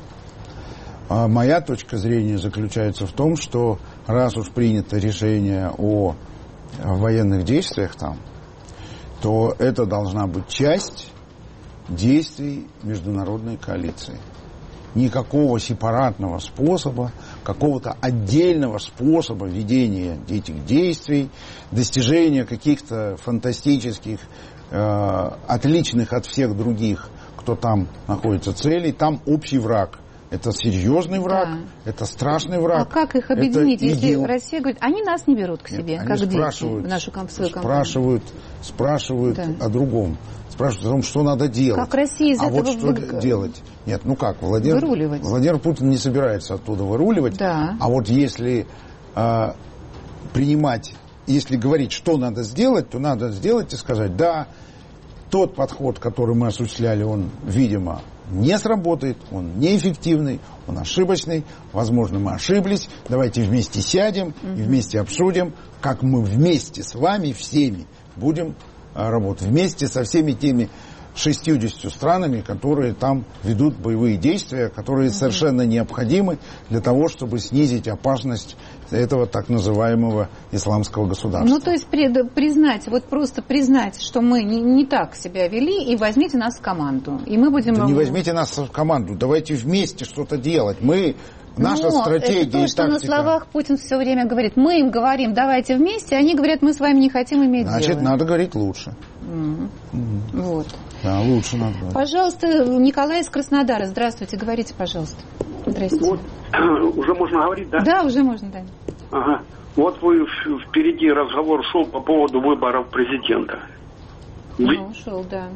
S2: Моя точка зрения заключается в том, что раз уж принято решение о военных действиях там, то это должна быть часть действий международной коалиции. Никакого сепаратного способа, какого-то отдельного способа ведения этих действий, достижения каких-то фантастических, э, отличных от всех других, кто там находится, целей. Там общий враг. Это серьезный враг, да. Это страшный враг.
S1: А как их объединить, если Россия говорит, они нас не берут к себе, Нет, как дети в нашу свою компанию?
S2: Спрашивают, спрашивают да. о другом. Спрашивают о том, что надо делать.
S1: Как Россия из
S2: а
S1: этого
S2: вот что вы... делать? Нет, ну как, Владимир,
S1: выруливать.
S2: Владимир Путин не собирается оттуда выруливать.
S1: Да.
S2: А вот если э, принимать, если говорить, что надо сделать, то надо сделать и сказать, да, тот подход, который мы осуществляли, он, видимо, не сработает, он неэффективный, он ошибочный, возможно, мы ошиблись, давайте вместе сядем угу. и вместе обсудим, как мы вместе с вами всеми будем работать, вместе со всеми теми шестьюдесятью странами, которые там ведут боевые действия, которые угу. совершенно необходимы для того, чтобы снизить опасность этого так называемого исламского государства.
S1: Ну, то есть признать, вот просто признать, что мы не, не так себя вели, и возьмите нас в команду. И мы будем...
S2: Да не возьмите нас в команду, давайте вместе что-то делать. Мы... Наша
S1: Но
S2: стратегия
S1: это то, что
S2: и
S1: на словах Путин все время говорит. Мы им говорим, давайте вместе, они говорят, мы с вами не хотим иметь
S2: Значит,
S1: дело.
S2: Значит, надо говорить лучше.
S1: Mm. Mm. Вот.
S2: Да, лучше надо говорить.
S1: Пожалуйста, Николай из Краснодара. Здравствуйте, говорите, пожалуйста. Здравствуйте.
S13: Вот, уже можно говорить, да?
S1: Да, уже можно, да.
S13: Ага. Вот вы впереди разговор шел по поводу выборов президента. Вы...
S1: Ну, шел, да.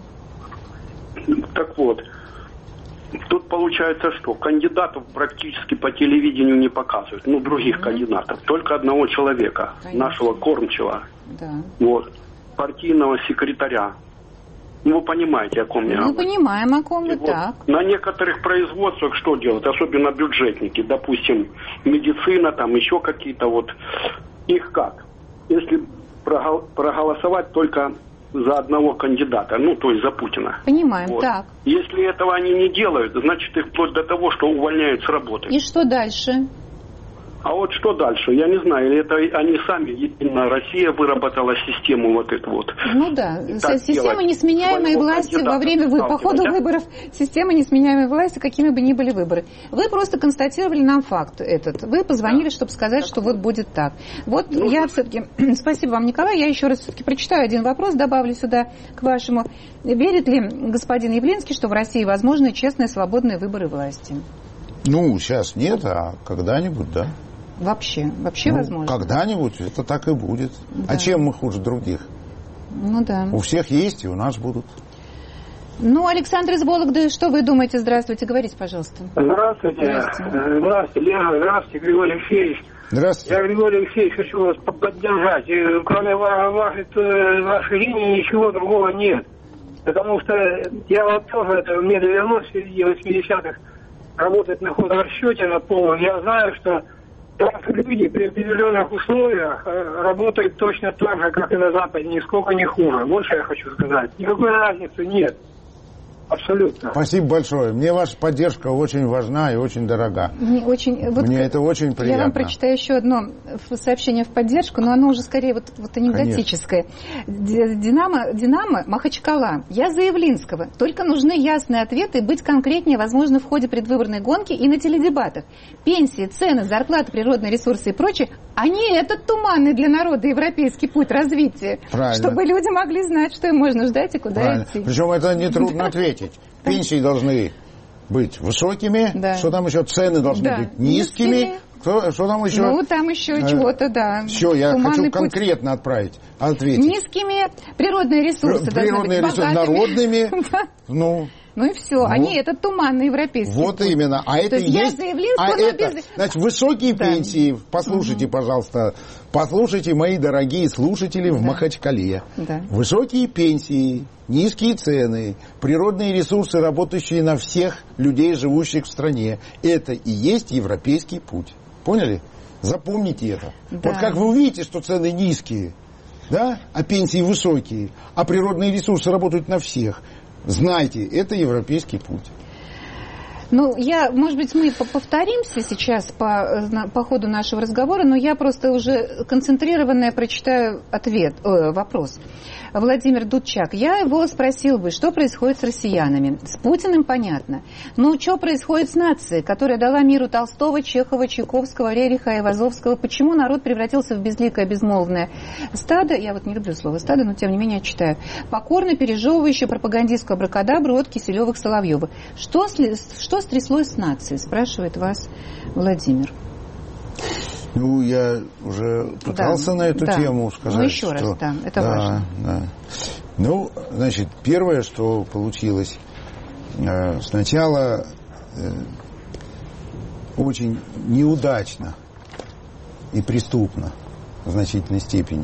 S13: Так вот, тут получается что? Кандидатов практически по телевидению не показывают. Ну, других mm-hmm. кандидатов. Только одного человека, Конечно. нашего кормчего.
S1: Да.
S13: Вот. Партийного секретаря. Ну, вы понимаете, о ком я говорю.
S1: Мы понимаем, о ком вы,
S13: вот
S1: так.
S13: На некоторых производствах что делать? Особенно бюджетники. Допустим, медицина, там еще какие-то вот. Их как? Если проголосовать только за одного кандидата, ну, то есть за Путина.
S1: Понимаем,
S13: вот.
S1: так.
S13: Если этого они не делают, значит, их вплоть до того, что увольняют с работы.
S1: И что дальше?
S13: А вот что дальше? Я не знаю, или это они сами, именно Россия выработала систему вот эту вот.
S1: Ну да, система несменяемой власти во время, вы, по ходу да? выборов, система несменяемой власти, какими бы ни были выборы. Вы просто констатировали нам факт этот. Вы позвонили, да. чтобы сказать, так что вот будет так. Вот ну, я все-таки, спасибо вам, Николай, я еще раз все-таки прочитаю один вопрос, добавлю сюда к вашему. Верит ли господин Явлинский, что в России возможны честные, свободные выборы власти?
S2: Ну, сейчас нет, а когда-нибудь, да.
S1: Вообще, вообще
S2: ну,
S1: возможно.
S2: Когда-нибудь это так и будет. Да. А чем мы хуже других?
S1: Ну да.
S2: У всех есть, и у нас будут.
S1: Ну, Александр из Вологды, что вы думаете? Здравствуйте, говорите, пожалуйста.
S14: Здравствуйте. Здравствуйте, Здравствуйте Лена. Здравствуйте, Григорий Алексеевич.
S2: Здравствуйте.
S14: Я, Григорий Алексеевич, хочу вас поддержать. Кроме вашей, вашей линии ничего другого нет. Потому что я вот тоже это, мне довелось в восьмидесятых работать на хозрасчете на полном. Я знаю, что люди при определенных условиях работают точно так же, как и на Западе, нисколько не хуже. Вот что я хочу сказать. Никакой разницы нет. Абсолютно.
S2: Спасибо большое. Мне ваша поддержка очень важна и очень дорога.
S1: Мне, очень, вот
S2: Мне это очень приятно.
S1: Я вам прочитаю еще одно сообщение в поддержку, но оно уже скорее вот, вот анекдотическое. Динамо, Динамо, Махачкала. Я за Явлинского. Только нужны ясные ответы и быть конкретнее, возможно, в ходе предвыборной гонки и на теледебатах. Пенсии, цены, зарплаты, природные ресурсы и прочее, они этот туманный для народа европейский путь развития.
S2: Правильно.
S1: Чтобы люди могли знать, что им можно ждать и куда
S2: Правильно.
S1: идти.
S2: Причем это нетрудно ответить. Пенсии должны быть высокими, да. Что там еще, цены должны да. быть низкими. низкими. Кто, что там еще?
S1: Ну, там еще э, чего-то, да.
S2: Все, я
S1: Туманный
S2: хочу
S1: путь.
S2: конкретно отправить, ответить.
S1: Низкими природные ресурсы
S2: Природные
S1: должны быть
S2: ресурсы народными. Ну...
S1: Ну и все, вот. Они это туманный европейский.
S2: Вот
S1: путь.
S2: Именно. А это
S1: То есть,
S2: есть. А это, без... Значит, высокие да. пенсии. Послушайте, угу. пожалуйста, послушайте, мои дорогие слушатели, да. в Махачкале. Да. Высокие пенсии, низкие цены, природные ресурсы, работающие на всех людей, живущих в стране. Это и есть европейский путь. Поняли? Запомните это. Да. Вот как вы увидите, что цены низкие, да, а пенсии высокие, а природные ресурсы работают на всех. Знайте, это европейский путь.
S1: Ну, я, может быть, мы повторимся сейчас по, по ходу нашего разговора, но я просто уже концентрированно прочитаю ответ, э, вопрос. Владимир Дудчак. Я его спросил бы, что происходит с россиянами. С Путиным понятно. Но что происходит с нацией, которая дала миру Толстого, Чехова, Чайковского, Рериха и Вазовского? Почему народ превратился в безликое, безмолвное стадо? Я вот не люблю слово стадо, но тем не менее читаю. Покорно пережевывающее пропагандистскую абракадабру от Киселевых, Соловьевых. Что, что стряслось с нацией? Спрашивает вас Владимир.
S2: Ну, я уже пытался да, на эту
S1: да.
S2: тему сказать.
S1: Ну, еще
S2: что...
S1: раз, да, это
S2: да,
S1: важно.
S2: Да. Ну, значит, первое, что получилось, э, сначала э, очень неудачно и преступно в значительной степени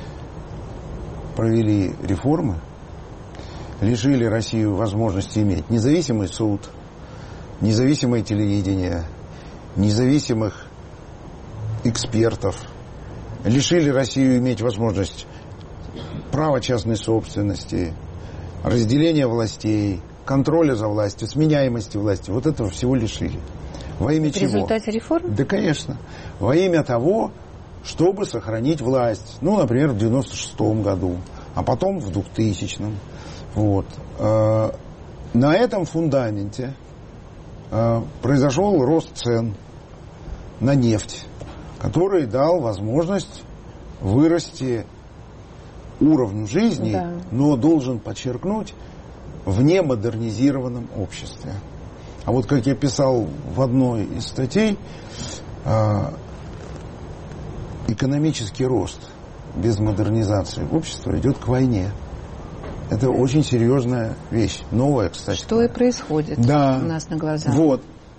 S2: провели реформы, лишили Россию возможности иметь независимый суд, независимое телевидение, независимых экспертов, лишили Россию иметь возможность права частной собственности, разделения властей, контроля за властью, сменяемости власти. Вот этого всего лишили. Во имя
S1: в
S2: чего?
S1: В результате реформ?
S2: Да, конечно. Во имя того, чтобы сохранить власть. Ну, например, в девяносто шестом году, а потом в двухтысячном. Вот. На этом фундаменте произошел рост цен на нефть, который дал возможность вырасти уровню жизни, да. но должен подчеркнуть, в немодернизированном обществе. А вот, как я писал в одной из статей, экономический рост без модернизации общества идет к войне. Это очень серьезная вещь. Новая, кстати.
S1: Что и происходит
S2: да.
S1: у нас на глазах.
S2: Вот.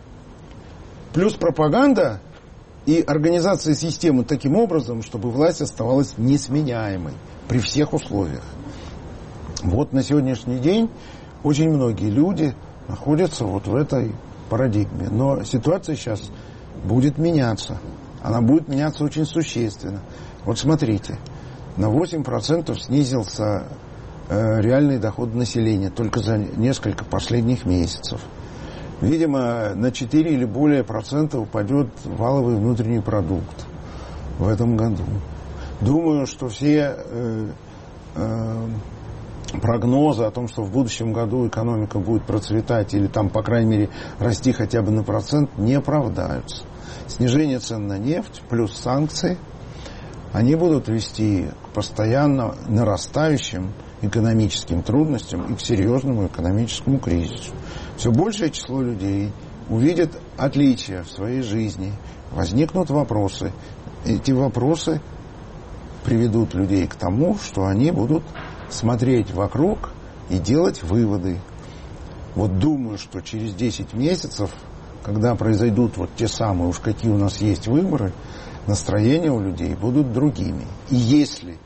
S2: Плюс пропаганда и организация системы таким образом, чтобы власть оставалась несменяемой при всех условиях. Вот на сегодняшний день очень многие люди находятся вот в этой парадигме. Но ситуация сейчас будет меняться. Она будет меняться очень существенно. Вот смотрите, на восемь процентов снизился э, реальный доход населения только за несколько последних месяцев. Видимо, на четыре или более процента упадет валовый внутренний продукт в этом году. Думаю, что все э, э, прогнозы о том, что в будущем году экономика будет процветать или там, по крайней мере, расти хотя бы на процент, не оправдаются. Снижение цен на нефть плюс санкции, они будут вести к постоянно нарастающим экономическим трудностям и к серьезному экономическому кризису. Все большее число людей увидят отличия в своей жизни, возникнут вопросы. Эти вопросы приведут людей к тому, что они будут смотреть вокруг и делать выводы. Вот думаю, что через десять месяцев, когда произойдут вот те самые, уж какие у нас есть выборы, настроения у людей будут другими. И если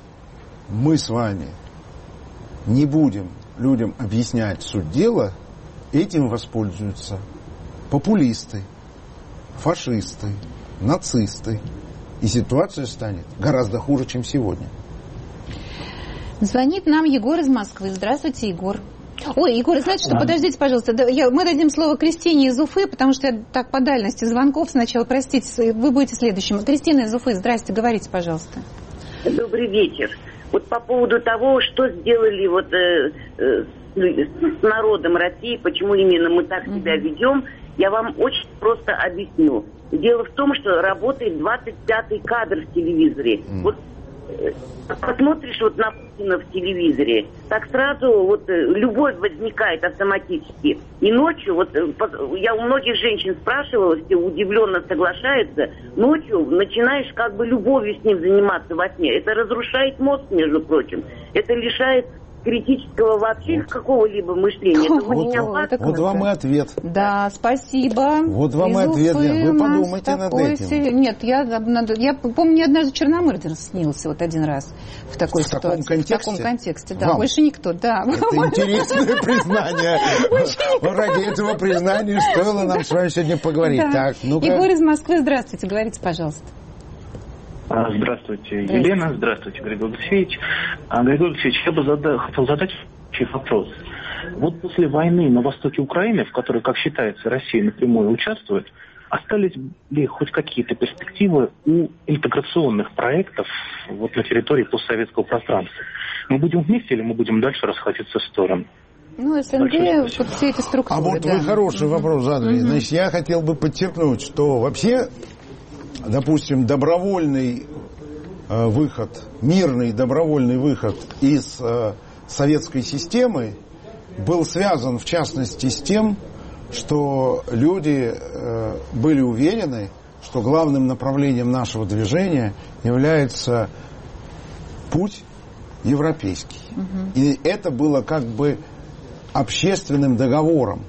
S2: мы с вами не будем людям объяснять суть дела, этим воспользуются популисты, фашисты, нацисты. И ситуация станет гораздо хуже, чем сегодня.
S1: Звонит нам Егор из Москвы. Здравствуйте, Егор. Ой, Егор, знаете что, подождите, пожалуйста, да, я, мы дадим слово Кристине из Уфы, потому что я так по дальности звонков сначала, простите, вы будете следующим. Кристина из Уфы, здрасте, говорите, пожалуйста.
S15: Добрый вечер. Вот по поводу того, что сделали вот э, э, с народом России, почему именно мы так себя ведем, я вам очень просто объясню. Дело в том, что работает двадцать пятый кадр в телевизоре. Mm. Вот э, посмотришь вот на Путина в телевизоре, так сразу вот э, любовь возникает автоматически. И ночью, вот э, я у многих женщин спрашивала, все удивленно соглашаются, ночью начинаешь как бы любовью с ним заниматься во сне. Это разрушает мозг, между прочим. Это лишает критического вообще вот. Какого-либо мышления. Это
S2: вот,
S15: вот,
S2: вот вам и ответ.
S1: Да, спасибо.
S2: Вот вам и ответ. Вы подумайте над этим.
S1: Сери... Нет, я, я помню, мне однажды Черномырдин снился вот один раз в такой
S2: в
S1: ситуации.
S2: Таком контексте?
S1: В таком контексте, да.
S2: Вам?
S1: Больше никто, да.
S2: Это интересное признание. Ради этого признания стоило нам с вами сегодня поговорить.
S1: Егор из Москвы, здравствуйте, говорите, пожалуйста.
S16: Здравствуйте, Елена. Здравствуйте, Григорий Алексеевич. Григорий Алексеевич, я бы зада... хотел задать вопрос. Вот после войны на востоке Украины, в которой, как считается, Россия напрямую участвует, остались ли хоть какие-то перспективы у интеграционных проектов вот на территории постсоветского пространства? Мы будем вместе или мы будем дальше расходиться в сторону?
S1: Ну, СНГ, вот все эти структуры.
S2: А вот да. Вы хороший вопрос задали. Угу. Значит, я хотел бы подчеркнуть, что вообще, допустим, добровольный э, выход, мирный добровольный выход из э, советской системы был связан, в частности, с тем, что люди э, были уверены, что главным направлением нашего движения является путь европейский. Угу. И это было как бы общественным договором.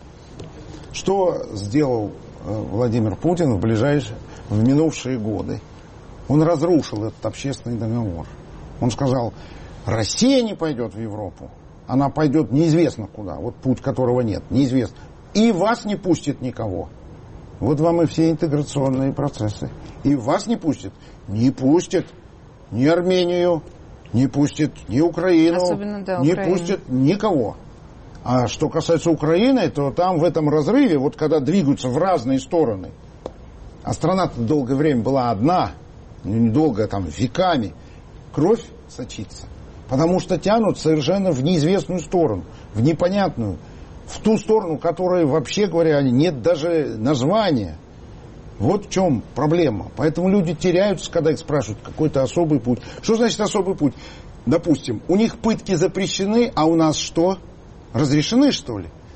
S2: Что сделал э, Владимир Путин в ближайшие, в минувшие годы? Он разрушил этот общественный договор. Он сказал, Россия не пойдет в Европу, она пойдет неизвестно куда, вот путь которого нет, неизвестно. И вас не пустит никого. Вот вам и все интеграционные процессы. И вас не пустит. Не пустит ни Армению, не пустит ни Украину, Особенно, да, не Украину. Пустит никого. А что касается Украины, то там в этом разрыве, вот когда двигаются в разные стороны, а страна-то долгое время была одна, ну недолго, там веками, кровь сочится. Потому что тянут совершенно в неизвестную сторону, в непонятную, в ту сторону, которой, вообще говоря, нет даже названия. Вот в чем проблема. Поэтому люди теряются, когда их спрашивают, какой-то особый путь. Что значит особый путь? Допустим, у них пытки запрещены, а у нас что? Разрешены, что ли?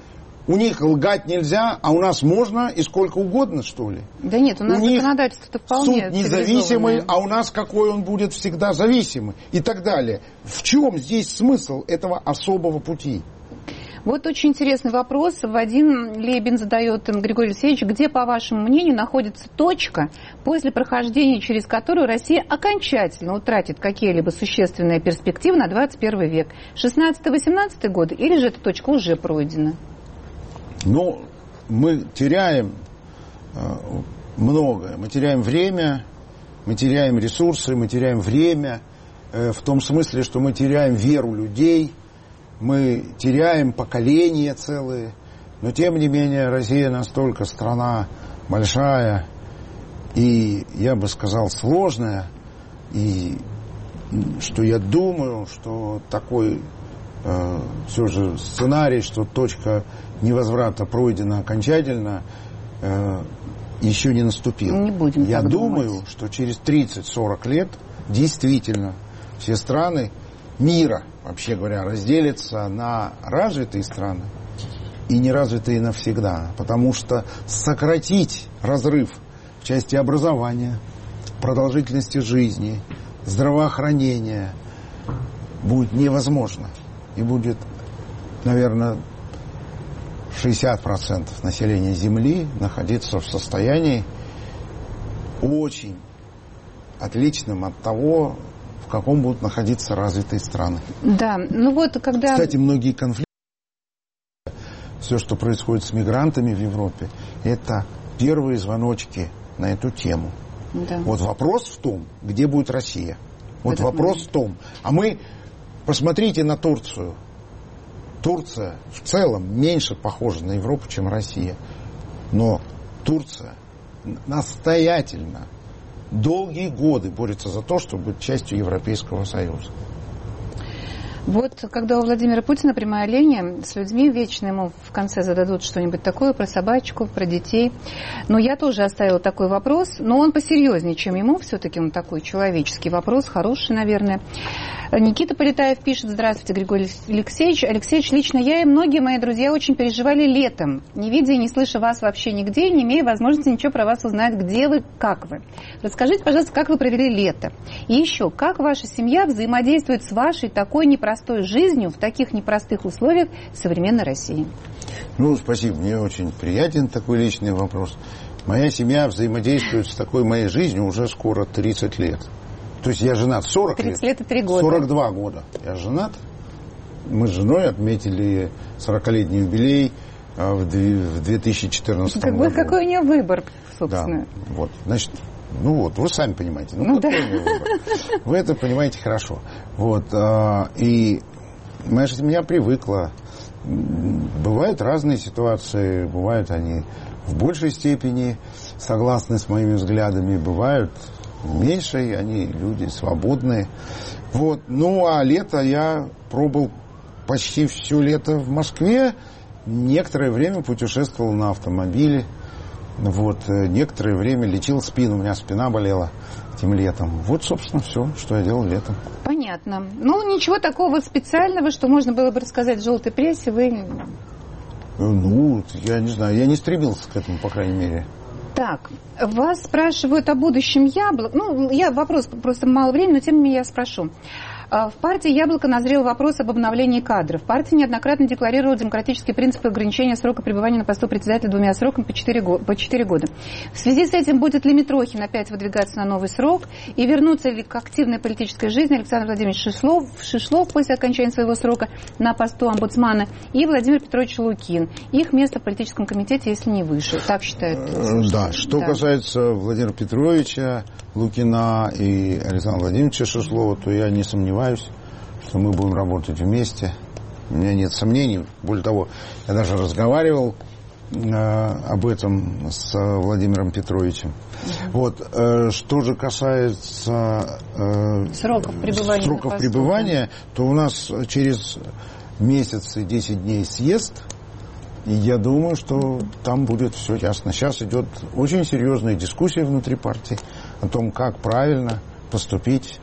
S2: У них лгать нельзя, а у нас можно и сколько угодно, что ли?
S1: Да нет, у нас
S2: у
S1: законодательство вполне
S2: суд независимый, а у нас какой он будет всегда зависимый и так далее. В чем здесь смысл этого особого пути?
S1: Вот очень интересный вопрос. Вадим Лебин задает Григорий Алексеевич, где, по вашему мнению, находится точка, после прохождения через которую Россия окончательно утратит какие-либо существенные перспективы на двадцать первый век? шестнадцатый-восемнадцатый годы или же эта точка уже пройдена?
S2: Ну, мы теряем э, многое. Мы теряем время, мы теряем ресурсы, мы теряем время, э, в том смысле, что мы теряем веру людей, мы теряем поколения целые. Но, тем не менее, Россия настолько страна большая и, я бы сказал, сложная, и что я думаю, что такой э, все же сценарий, что точка невозврата пройдена окончательно, э, еще не наступил.
S1: Не будем
S2: Я
S1: так
S2: думаю,
S1: думать.
S2: что через тридцать-сорок лет действительно все страны мира, вообще говоря, разделятся на развитые страны и неразвитые навсегда. Потому что сократить разрыв в части образования, продолжительности жизни, здравоохранения будет невозможно. И будет, наверное, шестьдесят процентов населения Земли находиться в состоянии очень отличном от того, в каком будут находиться развитые страны.
S1: Да, ну вот когда...
S2: Кстати, многие конфликты, все, что происходит с мигрантами в Европе, это первые звоночки на эту тему.
S1: Да.
S2: Вот вопрос в том, где будет Россия. Вот вопрос
S1: момент.
S2: в том. А мы, посмотрите на Турцию. Турция в целом меньше похожа на Европу, чем Россия. Но Турция настоятельно долгие годы борется за то, чтобы быть частью Европейского Союза.
S1: Вот когда у Владимира Путина прямая линия с людьми, вечно ему в конце зададут что-нибудь такое про собачку, про детей. Но я тоже оставила такой вопрос, но он посерьезнее, чем ему. Все-таки он такой человеческий вопрос, хороший, наверное. Никита Полетаев пишет: здравствуйте, Григорий Алексеевич. Алексеевич, лично я и многие мои друзья очень переживали летом, не видя и не слыша вас вообще нигде, не имея возможности ничего про вас узнать, где вы, как вы. Расскажите, пожалуйста, как вы провели лето? И еще, как ваша семья взаимодействует с вашей такой непростой простой жизнью в таких непростых условиях современной России?
S2: Ну, спасибо. Мне очень приятен такой личный вопрос. Моя семья взаимодействует с такой моей жизнью уже скоро тридцать лет. То есть я женат сорок лет.
S1: тридцать лет и три года.
S2: сорок два года я женат. Мы с женой отметили сорокалетний юбилей в две тысячи четырнадцатом
S1: Какой,
S2: году.
S1: какой у нее выбор, собственно?
S2: Да, вот, значит, ну вот, вы сами понимаете. Ну,
S1: ну да.
S2: Вы это понимаете хорошо. Вот, и моя семья привыкла. Бывают разные ситуации, бывают они в большей степени согласны с моими взглядами, бывают в меньшей, они люди свободные. Вот. Ну, а лето я пробыл почти все лето в Москве, некоторое время путешествовал на автомобиле. Вот, некоторое время лечил спину, у меня спина болела этим летом. Вот, собственно, все, что я делал летом.
S1: Понятно. Ну, ничего такого специального, что можно было бы рассказать в желтой прессе, вы...
S2: Ну, я не знаю, я не стремился к этому, по крайней мере.
S1: Так, вас спрашивают о будущем Яблока. Ну, я вопрос, просто мало времени, но тем не менее я спрошу. В партии «Яблоко» назрел вопрос об обновлении кадров. Партия неоднократно декларировала демократические принципы ограничения срока пребывания на посту председателя двумя сроками по четыре года. В связи с этим будет ли Митрохин опять выдвигаться на новый срок? И вернуться ли к активной политической жизни Александр Владимирович Шишлов, Шишлов после окончания своего срока на посту омбудсмана и Владимир Петрович Лукин? Их место в политическом комитете, если не выше. Так считают.
S2: Да, что да. касается Владимира Петровича, Лукина и Александра Владимировича Шишлова, то я не сомневаюсь, что мы будем работать вместе. У меня нет сомнений. Более того, я даже разговаривал э, об этом с Владимиром Петровичем. Угу. Вот, э, что же касается э,
S1: сроков пребывания,
S2: сроков пребывания, то у нас через месяц и десять дней съезд. И я думаю, что там будет все ясно. Сейчас идет очень серьезная дискуссия внутри партии о том, как правильно поступить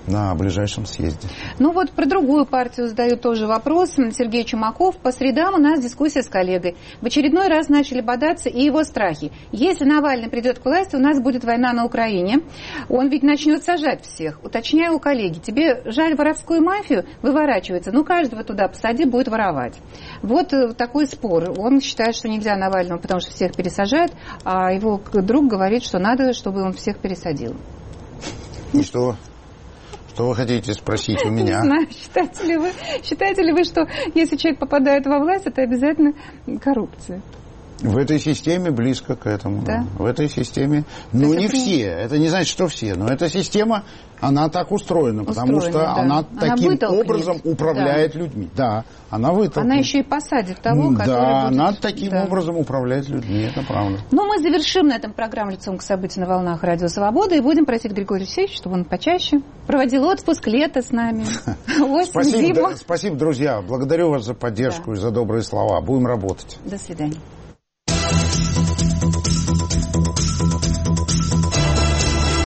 S2: на ближайшем съезде.
S1: Ну вот про другую партию задают тоже вопрос. Сергей Чумаков. По средам у нас дискуссия с коллегой. В очередной раз начали бодаться и его страхи. Если Навальный придет к власти, у нас будет война на Украине. Он ведь начнет сажать всех. Уточняю у коллеги, тебе жаль воровскую мафию? Выворачивается. Ну, каждого туда посади, будет воровать. Вот такой спор. Он считает, что нельзя Навального, потому что всех пересажают, а его друг говорит, что надо, чтобы он всех пересадил.
S2: И что? Что вы хотите спросить у меня?
S1: Не знаю, считаете ли вы, считаете ли вы, что если человек попадает во власть, это обязательно коррупция?
S2: В этой системе близко к этому.
S1: Да?
S2: В этой системе, ну не при... все, это не значит, что все, но эта система, она так устроена, устроена потому что да. она, она таким вытолкнет. образом управляет да. людьми. Да, она вытолкнет.
S1: Она еще и посадит того, который
S2: Да,
S1: будет...
S2: она таким да. образом управляет людьми, это правда.
S1: Ну, мы завершим на этом программу «Лицом к событию» на волнах Радио Свобода и будем просить Григория Алексеевича, чтобы он почаще проводил отпуск, лето с нами, осень, зиму.
S2: Спасибо, друзья. Благодарю вас за поддержку и за добрые слова. Будем работать.
S1: До свидания.